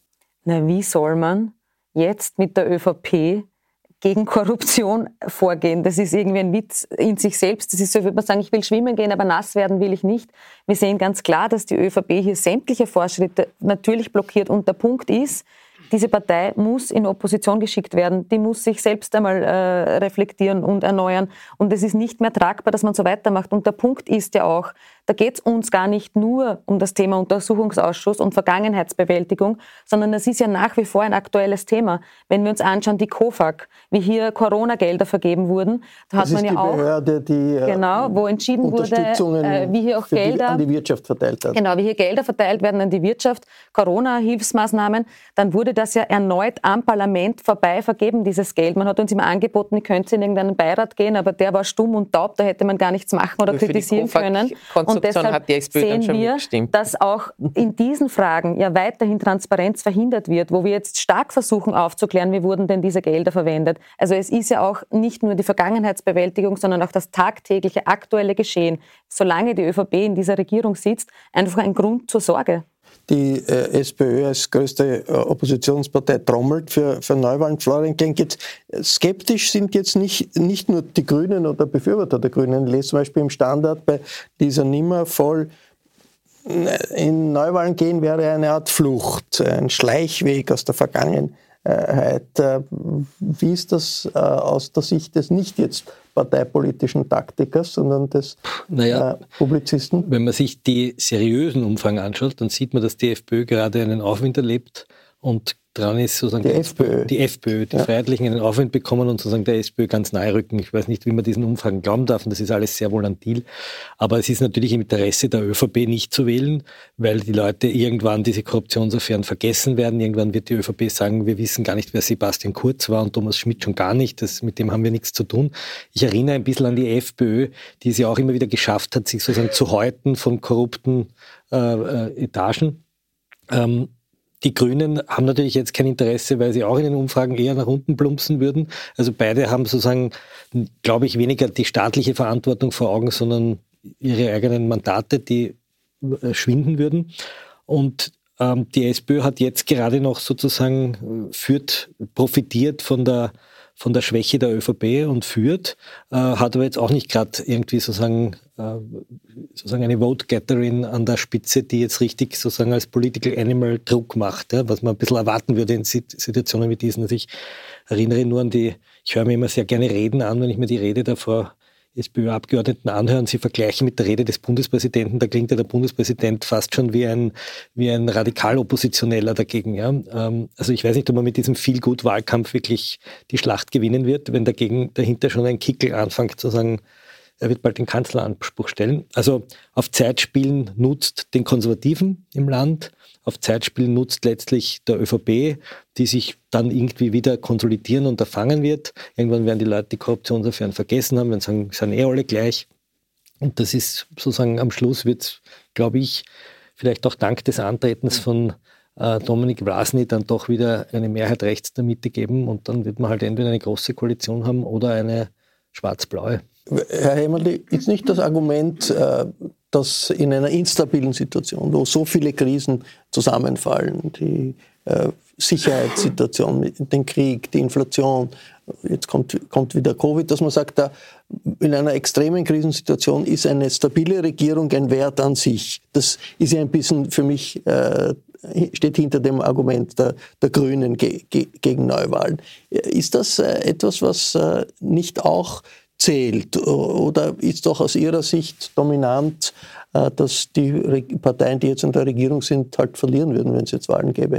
H: Na, wie soll man jetzt mit der ÖVP gegen Korruption vorgehen? Das ist irgendwie ein Witz in sich selbst. Das ist so, würde man sagen, ich will schwimmen gehen, aber nass werden will ich nicht. Wir sehen ganz klar, dass die ÖVP hier sämtliche Fortschritte natürlich blockiert. Und der Punkt ist, diese Partei muss in Opposition geschickt werden. Die muss sich selbst einmal äh, reflektieren und erneuern. Und es ist nicht mehr tragbar, dass man so weitermacht. Und der Punkt ist ja auch, da geht es uns gar nicht nur um das Thema Untersuchungsausschuss und Vergangenheitsbewältigung, sondern es ist ja nach wie vor ein aktuelles Thema. Wenn wir uns anschauen, die KOFAG, wie hier Corona-Gelder vergeben wurden, da hat
D: das
H: man
D: ist
H: ja
D: die
H: auch,
D: Behörde, die
H: genau, wo entschieden wurde, äh, wie hier auch Gelder
D: die, an die Wirtschaft verteilt hat.
H: Genau, wie hier Gelder verteilt werden an die Wirtschaft, Corona-Hilfsmaßnahmen, dann wurde das ja erneut am Parlament vorbei vergeben, dieses Geld. Man hat uns immer angeboten, ihr könnt in irgendeinen Beirat gehen, aber der war stumm und taub, da hätte man gar nichts machen oder
E: Für
H: kritisieren können. Und deshalb
E: hat die SPÖ
H: sehen
E: dann schon
H: wir,
E: mitgestimmt.
H: dass auch in diesen Fragen ja weiterhin Transparenz verhindert wird, wo wir jetzt stark versuchen aufzuklären, wie wurden denn diese Gelder verwendet. Also es ist ja auch nicht nur die Vergangenheitsbewältigung, sondern auch das tagtägliche aktuelle Geschehen, solange die ÖVP in dieser Regierung sitzt, einfach ein Grund zur Sorge.
D: Die äh, SPÖ als größte äh, Oppositionspartei trommelt für, für Neuwahlen. Florian Klenk, jetzt skeptisch sind jetzt nicht, nicht nur die Grünen oder Befürworter der Grünen. Ich lese zum Beispiel im Standard bei dieser Nimmer voll, in Neuwahlen gehen wäre eine Art Flucht, ein Schleichweg aus der Vergangenheit. Wie ist das äh, aus der Sicht des nicht jetzt parteipolitischen Taktikers, sondern des
G: naja,
D: äh, Publizisten?
G: Wenn man sich die seriösen Umfragen anschaut, dann sieht man, dass die FPÖ gerade einen Aufwind erlebt und dran ist sozusagen
D: die, die FPÖ.
G: Die FPÖ, die ja. Freiheitlichen einen Aufwind bekommen und sozusagen der SPÖ ganz nahe rücken. Ich weiß nicht, wie man diesen Umfragen glauben darf und das ist alles sehr volatil. Aber es ist natürlich im Interesse der ÖVP nicht zu wählen, weil die Leute irgendwann diese Korruptionsaffären vergessen werden. Irgendwann wird die ÖVP sagen, wir wissen gar nicht, wer Sebastian Kurz war und Thomas Schmidt schon gar nicht. Das, mit dem haben wir nichts zu tun. Ich erinnere ein bisschen an die FPÖ, die es ja auch immer wieder geschafft hat, sich sozusagen zu häuten von korrupten äh, äh, Etagen. Ähm, Die Grünen haben natürlich jetzt kein Interesse, weil sie auch in den Umfragen eher nach unten plumpsen würden. Also beide haben sozusagen, glaube ich, weniger die staatliche Verantwortung vor Augen, sondern ihre eigenen Mandate, die äh, schwinden würden. Und ähm, die SPÖ hat jetzt gerade noch sozusagen führt, profitiert von der von der Schwäche der ÖVP und führt, äh, hat aber jetzt auch nicht gerade irgendwie sozusagen, äh, sozusagen eine Vote-Getterin an der Spitze, die jetzt richtig sozusagen als Political Animal Druck macht, ja, was man ein bisschen erwarten würde in Situationen wie diesen. Also ich erinnere nur an die, ich höre mir immer sehr gerne Reden an, wenn ich mir die Rede der Frau SPÖ-Abgeordneten anhören, sie vergleichen mit der Rede des Bundespräsidenten, da klingt ja der Bundespräsident fast schon wie ein, wie ein Radikal-Oppositioneller dagegen. Ja? Also ich weiß nicht, ob man mit diesem Feel-Good-Wahlkampf wirklich die Schlacht gewinnen wird, wenn dagegen dahinter schon ein Kickel anfängt zu sagen, er wird bald den Kanzleranspruch stellen. Also auf Zeitspielen nutzt den Konservativen im Land, auf Zeitspielen nutzt letztlich der ÖVP, die sich dann irgendwie wieder konsolidieren und erfangen wird. Irgendwann werden die Leute die Korruptionsaffären vergessen haben, werden sagen, sind eh alle gleich. Und das ist sozusagen am Schluss wird es, glaube ich, vielleicht auch dank des Antretens von äh, Dominik Vlasny dann doch wieder eine Mehrheit rechts der Mitte geben und dann wird man halt entweder eine große Koalition haben oder eine schwarz-blaue.
D: Herr Hämmerli, ist nicht das Argument, dass in einer instabilen Situation, wo so viele Krisen zusammenfallen, die äh, Sicherheitssituation, den Krieg, die Inflation, jetzt kommt, kommt wieder Covid, dass man sagt, da in einer extremen Krisensituation ist eine stabile Regierung ein Wert an sich. Das ist ja ein bisschen für mich, äh, steht hinter dem Argument der, der Grünen ge, ge, gegen Neuwahlen. Ist das äh, etwas, was äh, nicht auch zählt? Oder ist doch aus Ihrer Sicht dominant, äh, dass die Re- Parteien, die jetzt in der Regierung sind, halt verlieren würden, wenn es jetzt Wahlen gäbe?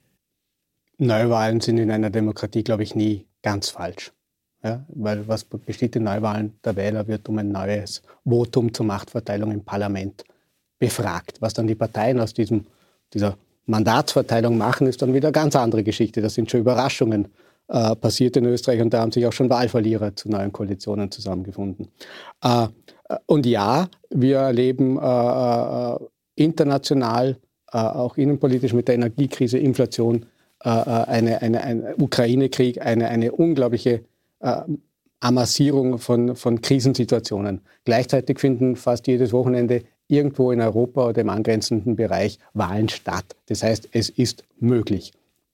F: Neuwahlen sind in einer Demokratie, glaube ich, nie ganz falsch. Ja, weil was besteht in Neuwahlen? Der Wähler wird um ein neues Votum zur Machtverteilung im Parlament befragt. Was dann die Parteien aus diesem, dieser Mandatsverteilung machen, ist dann wieder eine ganz andere Geschichte. Das sind schon Überraschungen äh, passiert in Österreich und da haben sich auch schon Wahlverlierer zu neuen Koalitionen zusammengefunden. Äh, und ja, wir erleben äh, äh, international, äh, auch innenpolitisch mit der Energiekrise, Inflation, Eine, eine, ein Ukraine-Krieg, eine, eine unglaubliche äh, Amassierung von, von Krisensituationen. Gleichzeitig finden fast jedes Wochenende irgendwo in Europa oder im angrenzenden Bereich Wahlen statt. Das heißt, es ist möglich.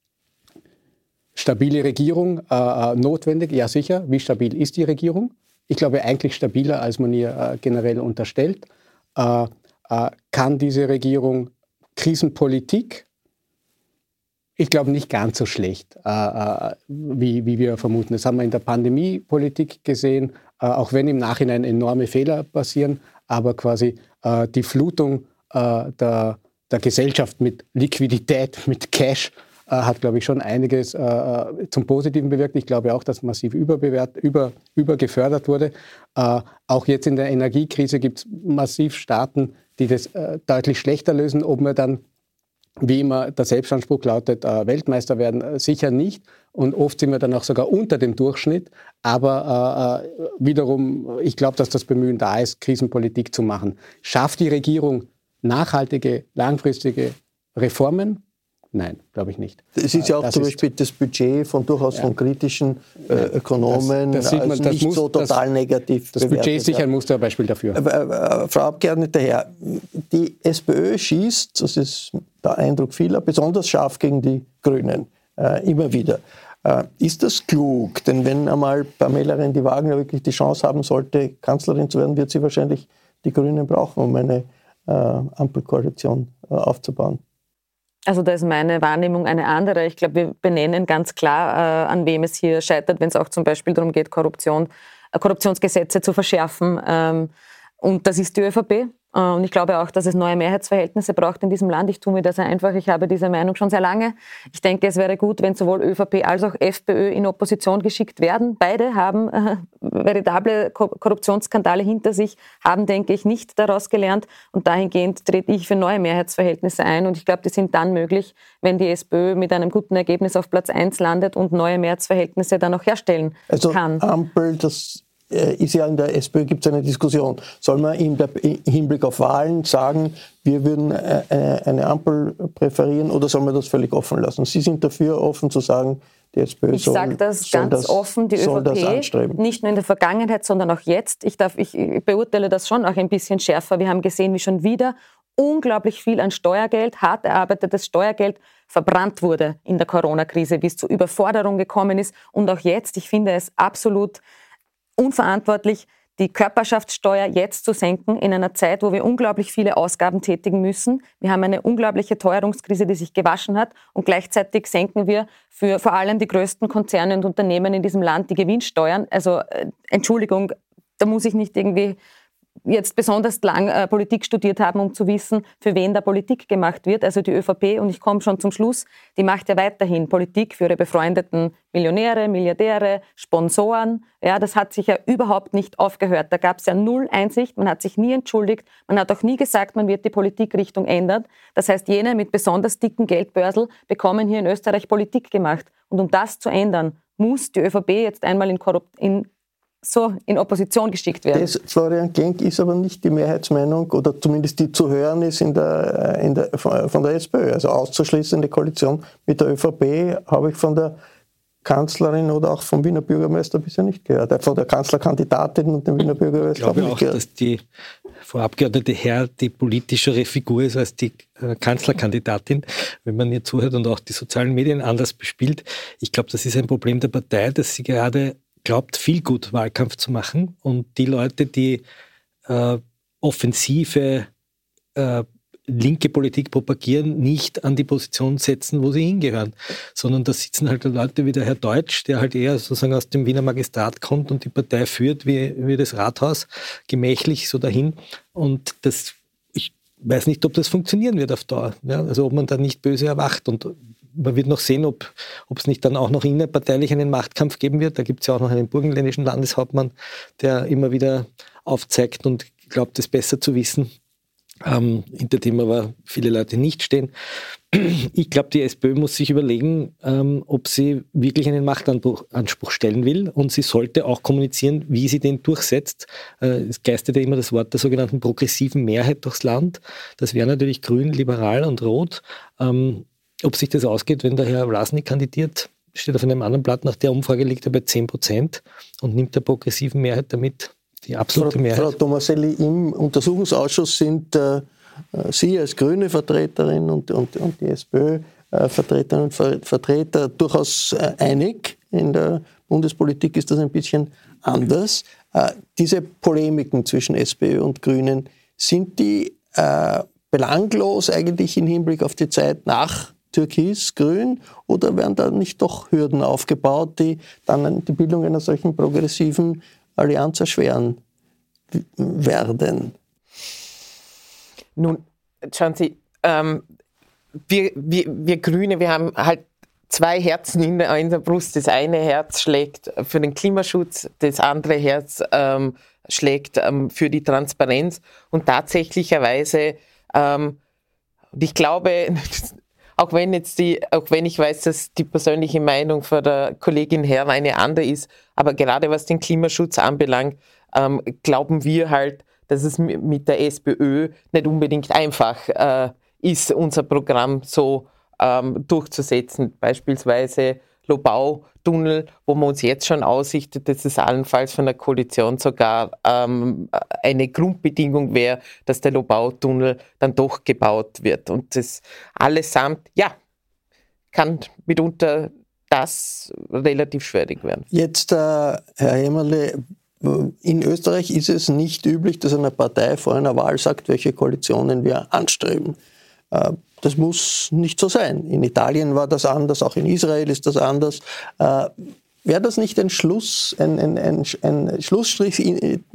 F: Stabile Regierung äh, notwendig? Ja, sicher. Wie stabil ist die Regierung? Ich glaube, eigentlich stabiler, als man ihr äh, generell unterstellt. Äh, äh, kann diese Regierung Krisenpolitik? Ich glaube nicht ganz so schlecht, äh, wie, wie wir vermuten. Das haben wir in der Pandemiepolitik gesehen, äh, auch wenn im Nachhinein enorme Fehler passieren, aber quasi äh, die Flutung äh, der, der Gesellschaft mit Liquidität, mit Cash, äh, hat, glaube ich, schon einiges äh, zum Positiven bewirkt. Ich glaube auch, dass massiv überbewert, über, übergefördert wurde. Äh, auch jetzt in der Energiekrise gibt es massiv Staaten, die das äh, deutlich schlechter lösen. Ob wir dann, wie immer der Selbstanspruch lautet, äh, Weltmeister werden, äh, sicher nicht. Und oft sind wir dann auch sogar unter dem Durchschnitt. Aber äh, wiederum, ich glaube, dass das Bemühen da ist, Krisenpolitik zu machen. Schafft die Regierung nachhaltige, langfristige Reformen? Nein, glaube ich nicht.
D: Es ist ja auch
F: das
D: zum Beispiel das Budget von durchaus ja. von kritischen äh, Ökonomen
F: das, das sieht man,
D: als
F: das
D: nicht
F: muss,
D: so total
F: das,
D: negativ
F: Das bewertet. Budget ist sicher ein Musterbeispiel dafür.
D: Äh, äh, Frau Abgeordnete Herr, die SPÖ schießt, das ist der Eindruck vieler, besonders scharf gegen die Grünen, äh, immer wieder. Äh, ist das klug? Denn wenn einmal Pamela Rendi-Wagner wirklich die Chance haben sollte, Kanzlerin zu werden, wird sie wahrscheinlich die Grünen brauchen, um eine äh, Ampelkoalition äh, aufzubauen.
H: Also da ist meine Wahrnehmung eine andere. Ich glaube, wir benennen ganz klar, äh, an wem es hier scheitert, wenn es auch zum Beispiel darum geht, Korruption, äh, Korruptionsgesetze zu verschärfen. Ähm, und das ist die ÖVP. Äh, und ich glaube auch, dass es neue Mehrheitsverhältnisse braucht in diesem Land. Ich tue mir das sehr einfach. Ich habe diese Meinung schon sehr lange. Ich denke, es wäre gut, wenn sowohl ÖVP als auch FPÖ in Opposition geschickt werden. Beide haben äh, veritable Korruptionsskandale hinter sich, haben, denke ich, nicht daraus gelernt. Und dahingehend trete ich für neue Mehrheitsverhältnisse ein. Und ich glaube, die sind dann möglich, wenn die SPÖ mit einem guten Ergebnis auf Platz eins landet und neue Mehrheitsverhältnisse dann auch herstellen
D: also
H: kann.
D: Ampel, das ist ja in der SPÖ, gibt es eine Diskussion. Soll man im Hinblick auf Wahlen sagen, wir würden eine Ampel präferieren, oder soll man das völlig offen lassen? Sie sind dafür, offen zu sagen, die SPÖ
H: ich
D: soll,
H: sage das
D: soll
H: ganz
D: das,
H: offen, die ÖVP, nicht nur in der Vergangenheit, sondern auch jetzt. Ich, darf, ich beurteile das schon auch ein bisschen schärfer. Wir haben gesehen, wie schon wieder unglaublich viel an Steuergeld, hart erarbeitetes Steuergeld, verbrannt wurde in der Corona-Krise, wie es zu Überforderung gekommen ist. Und auch jetzt, ich finde es absolut unverantwortlich, die Körperschaftssteuer jetzt zu senken in einer Zeit, wo wir unglaublich viele Ausgaben tätigen müssen. Wir haben eine unglaubliche Teuerungskrise, die sich gewaschen hat, und gleichzeitig senken wir für vor allem die größten Konzerne und Unternehmen in diesem Land die Gewinnsteuern. Also äh, Entschuldigung, da muss ich nicht irgendwie jetzt besonders lang äh, Politik studiert haben, um zu wissen, für wen da Politik gemacht wird. Also die ÖVP, und ich komme schon zum Schluss, die macht ja weiterhin Politik für ihre befreundeten Millionäre, Milliardäre, Sponsoren. Ja, das hat sich ja überhaupt nicht aufgehört. Da gab es ja null Einsicht, man hat sich nie entschuldigt, man hat auch nie gesagt, man wird die Politikrichtung ändern. Das heißt, jene mit besonders dicken Geldbörsel bekommen hier in Österreich Politik gemacht. Und um das zu ändern, muss die ÖVP jetzt einmal in Korrupt... In so in Opposition geschickt werden.
D: Das, Florian Klenk, ist aber nicht die Mehrheitsmeinung, oder zumindest die zu hören ist in der, in der, von der SPÖ. Also auszuschließende Koalition mit der ÖVP habe ich von der Kanzlerin oder auch vom Wiener Bürgermeister bisher nicht gehört. Von der Kanzlerkandidatin und dem Wiener Bürgermeister
G: ich glaube
D: auch nicht
G: auch,
D: gehört.
G: dass die Frau Abgeordnete Herr die politischere Figur ist als die äh, Kanzlerkandidatin, wenn man ihr zuhört und auch die sozialen Medien anders bespielt. Ich glaube, das ist ein Problem der Partei, dass sie gerade glaubt, viel gut Wahlkampf zu machen und die Leute, die äh, offensive äh, linke Politik propagieren, nicht an die Position setzen, wo sie hingehören, sondern da sitzen halt Leute wie der Herr Deutsch, der halt eher sozusagen aus dem Wiener Magistrat kommt und die Partei führt wie, wie das Rathaus, gemächlich so dahin. Und das, ich weiß nicht, ob das funktionieren wird auf Dauer. Ja? Also ob man da nicht böse erwacht und man wird noch sehen, ob ob es nicht dann auch noch innerparteilich einen Machtkampf geben wird. Da gibt es ja auch noch einen burgenländischen Landeshauptmann, der immer wieder aufzeigt und glaubt, es besser zu wissen. Ähm, hinter dem aber viele Leute nicht stehen. Ich glaube, die SPÖ muss sich überlegen, ähm, ob sie wirklich einen Machtanspruch stellen will und sie sollte auch kommunizieren, wie sie den durchsetzt. Äh, es geistert ja immer das Wort der sogenannten progressiven Mehrheit durchs Land. Das wäre natürlich grün, liberal und rot. Ähm, ob sich das ausgeht, wenn der Herr Vlasnik kandidiert, steht auf einem anderen Blatt. Nach der Umfrage liegt er bei zehn Prozent und nimmt der progressiven Mehrheit damit die absolute
D: Frau,
G: Mehrheit.
D: Frau Tomaselli, im Untersuchungsausschuss sind äh, Sie als grüne Vertreterin und, und, und die SPÖ-Vertreterinnen und Ver, Vertreter durchaus äh, einig. In der Bundespolitik ist das ein bisschen anders. Äh, diese Polemiken zwischen SPÖ und Grünen, sind die äh, belanglos eigentlich im Hinblick auf die Zeit nach Türkis-Grün oder werden da nicht doch Hürden aufgebaut, die dann die Bildung einer solchen progressiven Allianz erschweren werden?
E: Nun, schauen Sie, ähm, wir, wir, wir Grüne, wir haben halt zwei Herzen in der, in der Brust. Das eine Herz schlägt für den Klimaschutz, das andere Herz ähm, schlägt ähm, für die Transparenz. Und tatsächlicherweise, ähm, und ich glaube, auch wenn jetzt die, auch wenn ich weiß, dass die persönliche Meinung von der Kollegin Herr eine andere ist, aber gerade was den Klimaschutz anbelangt, ähm, glauben wir halt, dass es mit der SPÖ nicht unbedingt einfach äh, ist, unser Programm so ähm, durchzusetzen. Beispielsweise Lobau-Tunnel, wo man uns jetzt schon aussichtet, dass es allenfalls von der Koalition sogar ähm, eine Grundbedingung wäre, dass der Lobau-Tunnel dann doch gebaut wird. Und das allesamt, ja, kann mitunter das relativ schwierig werden.
D: Jetzt, äh, Herr Hämmerle, in Österreich ist es nicht üblich, dass eine Partei vor einer Wahl sagt, welche Koalitionen wir anstreben. Äh, Das muss nicht so sein. In Italien war das anders, auch in Israel ist das anders. Äh, wäre das nicht ein Schluss, ein, ein, ein, ein Schlussstrich in,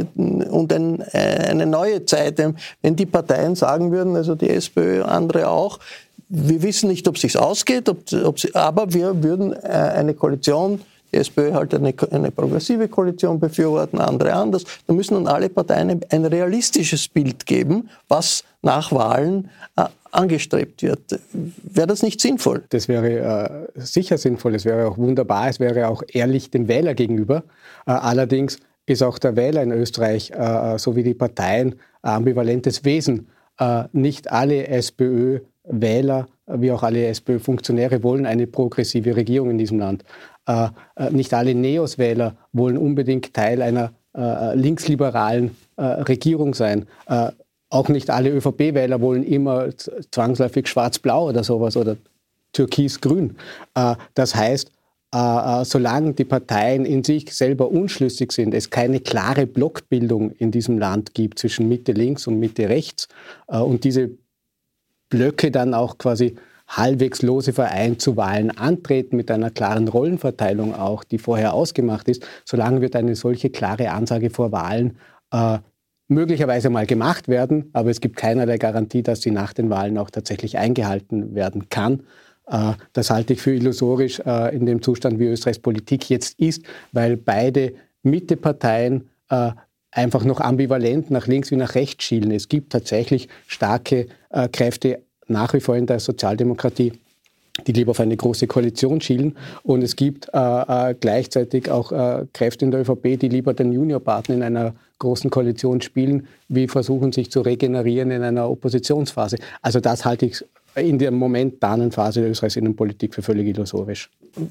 D: und ein, eine neue Zeit, wenn die Parteien sagen würden, also die SPÖ, andere auch, wir wissen nicht, ob es sich ausgeht, ob, ob sie, aber wir würden äh, eine Koalition, die SPÖ halt eine, eine progressive Koalition befürworten, andere anders. Da müssen dann alle Parteien ein, ein realistisches Bild geben, was nach Wahlen äh, angestrebt wird. Wäre das nicht sinnvoll?
F: Das wäre äh, sicher sinnvoll, es wäre auch wunderbar, es wäre auch ehrlich dem Wähler gegenüber. Äh, allerdings ist auch der Wähler in Österreich, äh, so wie die Parteien, ein ambivalentes Wesen. Äh, nicht alle SPÖ-Wähler, wie auch alle SPÖ-Funktionäre wollen eine progressive Regierung in diesem Land. Äh, äh, nicht alle Neos-Wähler wollen unbedingt Teil einer äh, linksliberalen äh, Regierung sein. Äh, Auch nicht alle ÖVP-Wähler wollen immer zwangsläufig schwarz-blau oder sowas oder türkis-grün. Das heißt, solange die Parteien in sich selber unschlüssig sind, es keine klare Blockbildung in diesem Land gibt zwischen Mitte links und Mitte rechts und diese Blöcke dann auch quasi halbwegs lose Verein zu Wahlen antreten mit einer klaren Rollenverteilung auch, die vorher ausgemacht ist, solange wird eine solche klare Ansage vor Wahlen äh, möglicherweise mal gemacht werden, aber es gibt keinerlei Garantie, dass sie nach den Wahlen auch tatsächlich eingehalten werden kann. Das halte ich für illusorisch in dem Zustand, wie Österreichs Politik jetzt ist, weil beide Mitteparteien einfach noch ambivalent nach links wie nach rechts schielen. Es gibt tatsächlich starke Kräfte nach wie vor in der Sozialdemokratie, die lieber auf eine große Koalition schielen. Und es gibt äh, äh, gleichzeitig auch äh, Kräfte in der ÖVP, die lieber den Juniorpartner in einer großen Koalition spielen, wie versuchen, sich zu regenerieren in einer Oppositionsphase. Also das halte ich in der momentanen Phase der österreichischen Innenpolitik für völlig illusorisch.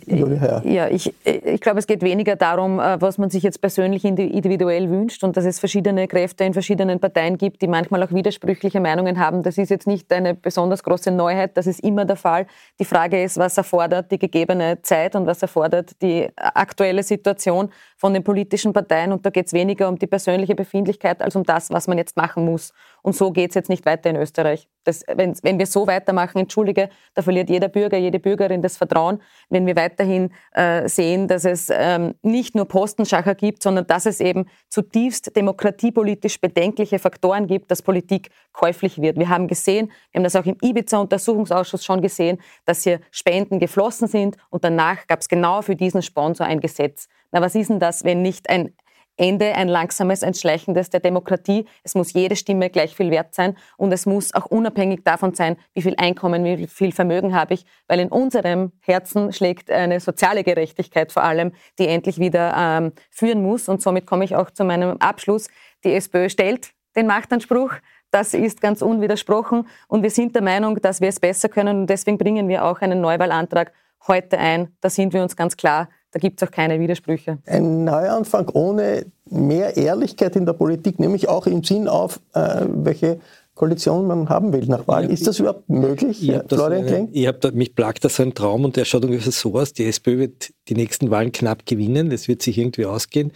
H: Ja, ich, ich glaube, es geht weniger darum, was man sich jetzt persönlich individuell wünscht und dass es verschiedene Kräfte in verschiedenen Parteien gibt, die manchmal auch widersprüchliche Meinungen haben. Das ist jetzt nicht eine besonders große Neuheit, das ist immer der Fall. Die Frage ist, was erfordert die gegebene Zeit und was erfordert die aktuelle Situation von den politischen Parteien. Und da geht es weniger um die persönliche Befindlichkeit als um das, was man jetzt machen muss. Und so geht es jetzt nicht weiter in Österreich. Das, wenn, wenn wir so weitermachen, entschuldige, da verliert jeder Bürger, jede Bürgerin das Vertrauen. Wenn wir weiterhin äh, sehen, dass es ähm, nicht nur Postenschacher gibt, sondern dass es eben zutiefst demokratiepolitisch bedenkliche Faktoren gibt, dass Politik käuflich wird. Wir haben gesehen, wir haben das auch im Ibiza-Untersuchungsausschuss schon gesehen, dass hier Spenden geflossen sind und danach gab es genau für diesen Sponsor ein Gesetz. Na, was ist denn das, wenn nicht ein Ende, ein langsames Entschleichendes der Demokratie? Es muss jede Stimme gleich viel wert sein und es muss auch unabhängig davon sein, wie viel Einkommen, wie viel Vermögen habe ich, weil in unserem Herzen schlägt eine soziale Gerechtigkeit vor allem, die endlich wieder ähm, führen muss. Und somit komme ich auch zu meinem Abschluss. Die SPÖ stellt den Machtanspruch. Das ist ganz unwidersprochen und wir sind der Meinung, dass wir es besser können und deswegen bringen wir auch einen Neuwahlantrag heute ein. Da sind wir uns ganz klar. Da gibt es auch keine Widersprüche.
D: Ein Neuanfang ohne mehr Ehrlichkeit in der Politik, nämlich auch im Sinn auf, äh, welche Koalition man haben will nach Wahlen. Ist das überhaupt möglich,
G: ich
D: Florian Klenk?
G: Ich hab da, mich plagt da so ein Traum und der schaut ungefähr so aus. Die SPÖ wird die nächsten Wahlen knapp gewinnen. Das wird sich irgendwie ausgehen.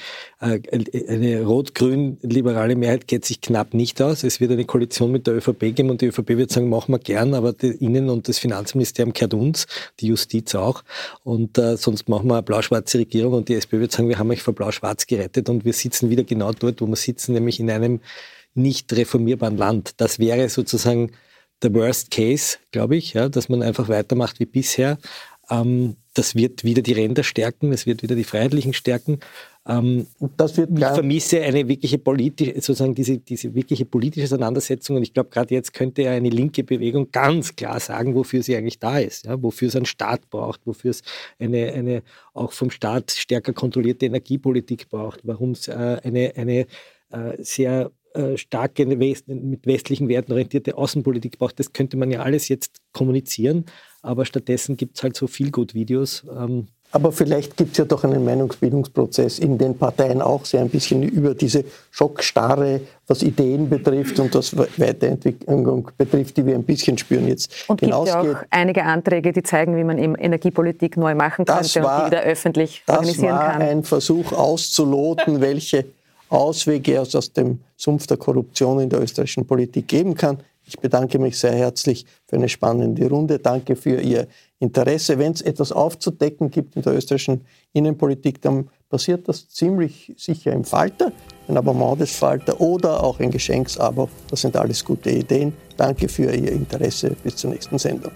G: Eine rot-grün-liberale Mehrheit geht sich knapp nicht aus. Es wird eine Koalition mit der ÖVP geben und die ÖVP wird sagen, machen wir gern, aber die Innen- und das Finanzministerium gehört uns, die Justiz auch. Und äh, sonst machen wir eine blau-schwarze Regierung und die SPÖ wird sagen, wir haben euch vor blau-schwarz gerettet und wir sitzen wieder genau dort, wo wir sitzen, nämlich in einem nicht reformierbaren Land. Das wäre sozusagen der Worst Case, glaube ich, ja, dass man einfach weitermacht wie bisher. Ähm, das wird wieder die Ränder stärken, das wird wieder die Freiheitlichen stärken. Ähm, das wird ich vermisse eine wirkliche politische, sozusagen diese, diese wirkliche politische Auseinandersetzung und ich glaube, gerade jetzt könnte ja eine linke Bewegung ganz klar sagen, wofür sie eigentlich da ist, ja, wofür es einen Staat braucht, wofür es eine, eine auch vom Staat stärker kontrollierte Energiepolitik braucht, warum es äh, eine, eine äh, sehr starke, mit westlichen Werten orientierte Außenpolitik braucht, das könnte man ja alles jetzt kommunizieren, aber stattdessen gibt es halt so Feel-Good-Videos. Ähm
D: aber vielleicht gibt es ja doch einen Meinungsbildungsprozess in den Parteien auch sehr ein bisschen über diese Schockstarre, was Ideen betrifft und was Weiterentwicklung betrifft, die wir ein bisschen spüren jetzt.
H: Und gibt ja auch einige Anträge, die zeigen, wie man eben Energiepolitik neu machen könnte war, und die wieder öffentlich organisieren kann.
D: Das war ein Versuch auszuloten, welche Auswege es aus dem Sumpf der Korruption in der österreichischen Politik geben kann. Ich bedanke mich sehr herzlich für eine spannende Runde. Danke für Ihr Interesse. Wenn es etwas aufzudecken gibt in der österreichischen Innenpolitik, dann passiert das ziemlich sicher im Falter, ein Abonnement des Falter oder auch ein Geschenksabo. Das sind alles gute Ideen. Danke für Ihr Interesse. Bis zur nächsten Sendung.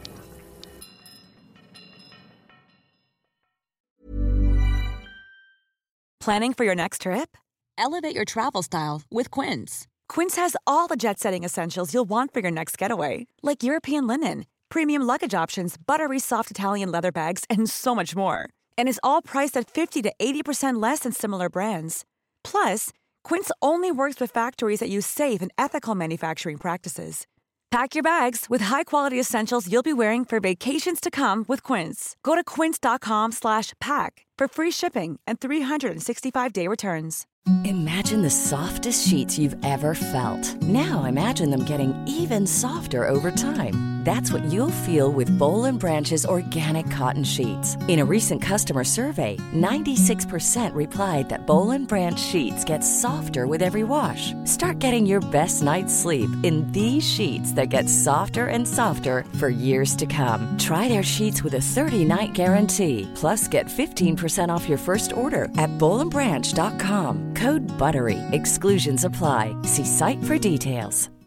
L: Planning for your next trip? Elevate your travel style with Quince. Quince has all the jet-setting essentials you'll want for your next getaway, like European linen, premium luggage options, buttery soft Italian leather bags, and so much more. And is all priced at fifty to eighty percent less than similar brands. Plus, Quince only works with factories that use safe and ethical manufacturing practices. Pack your bags with high-quality essentials you'll be wearing for vacations to come with Quince. Go to quince.com slash pack for free shipping and three sixty-five day returns.
M: Imagine the softest sheets you've ever felt. Now imagine them getting even softer over time. That's what you'll feel with Boll and Branch's organic cotton sheets. In a recent customer survey, ninety-six percent replied that Boll and Branch sheets get softer with every wash. Start getting your best night's sleep in these sheets that get softer and softer for years to come. Try their sheets with a thirty-night guarantee. Plus, get fifteen percent off your first order at boll and branch dot com. Code BUTTERY. Exclusions apply. See site for details.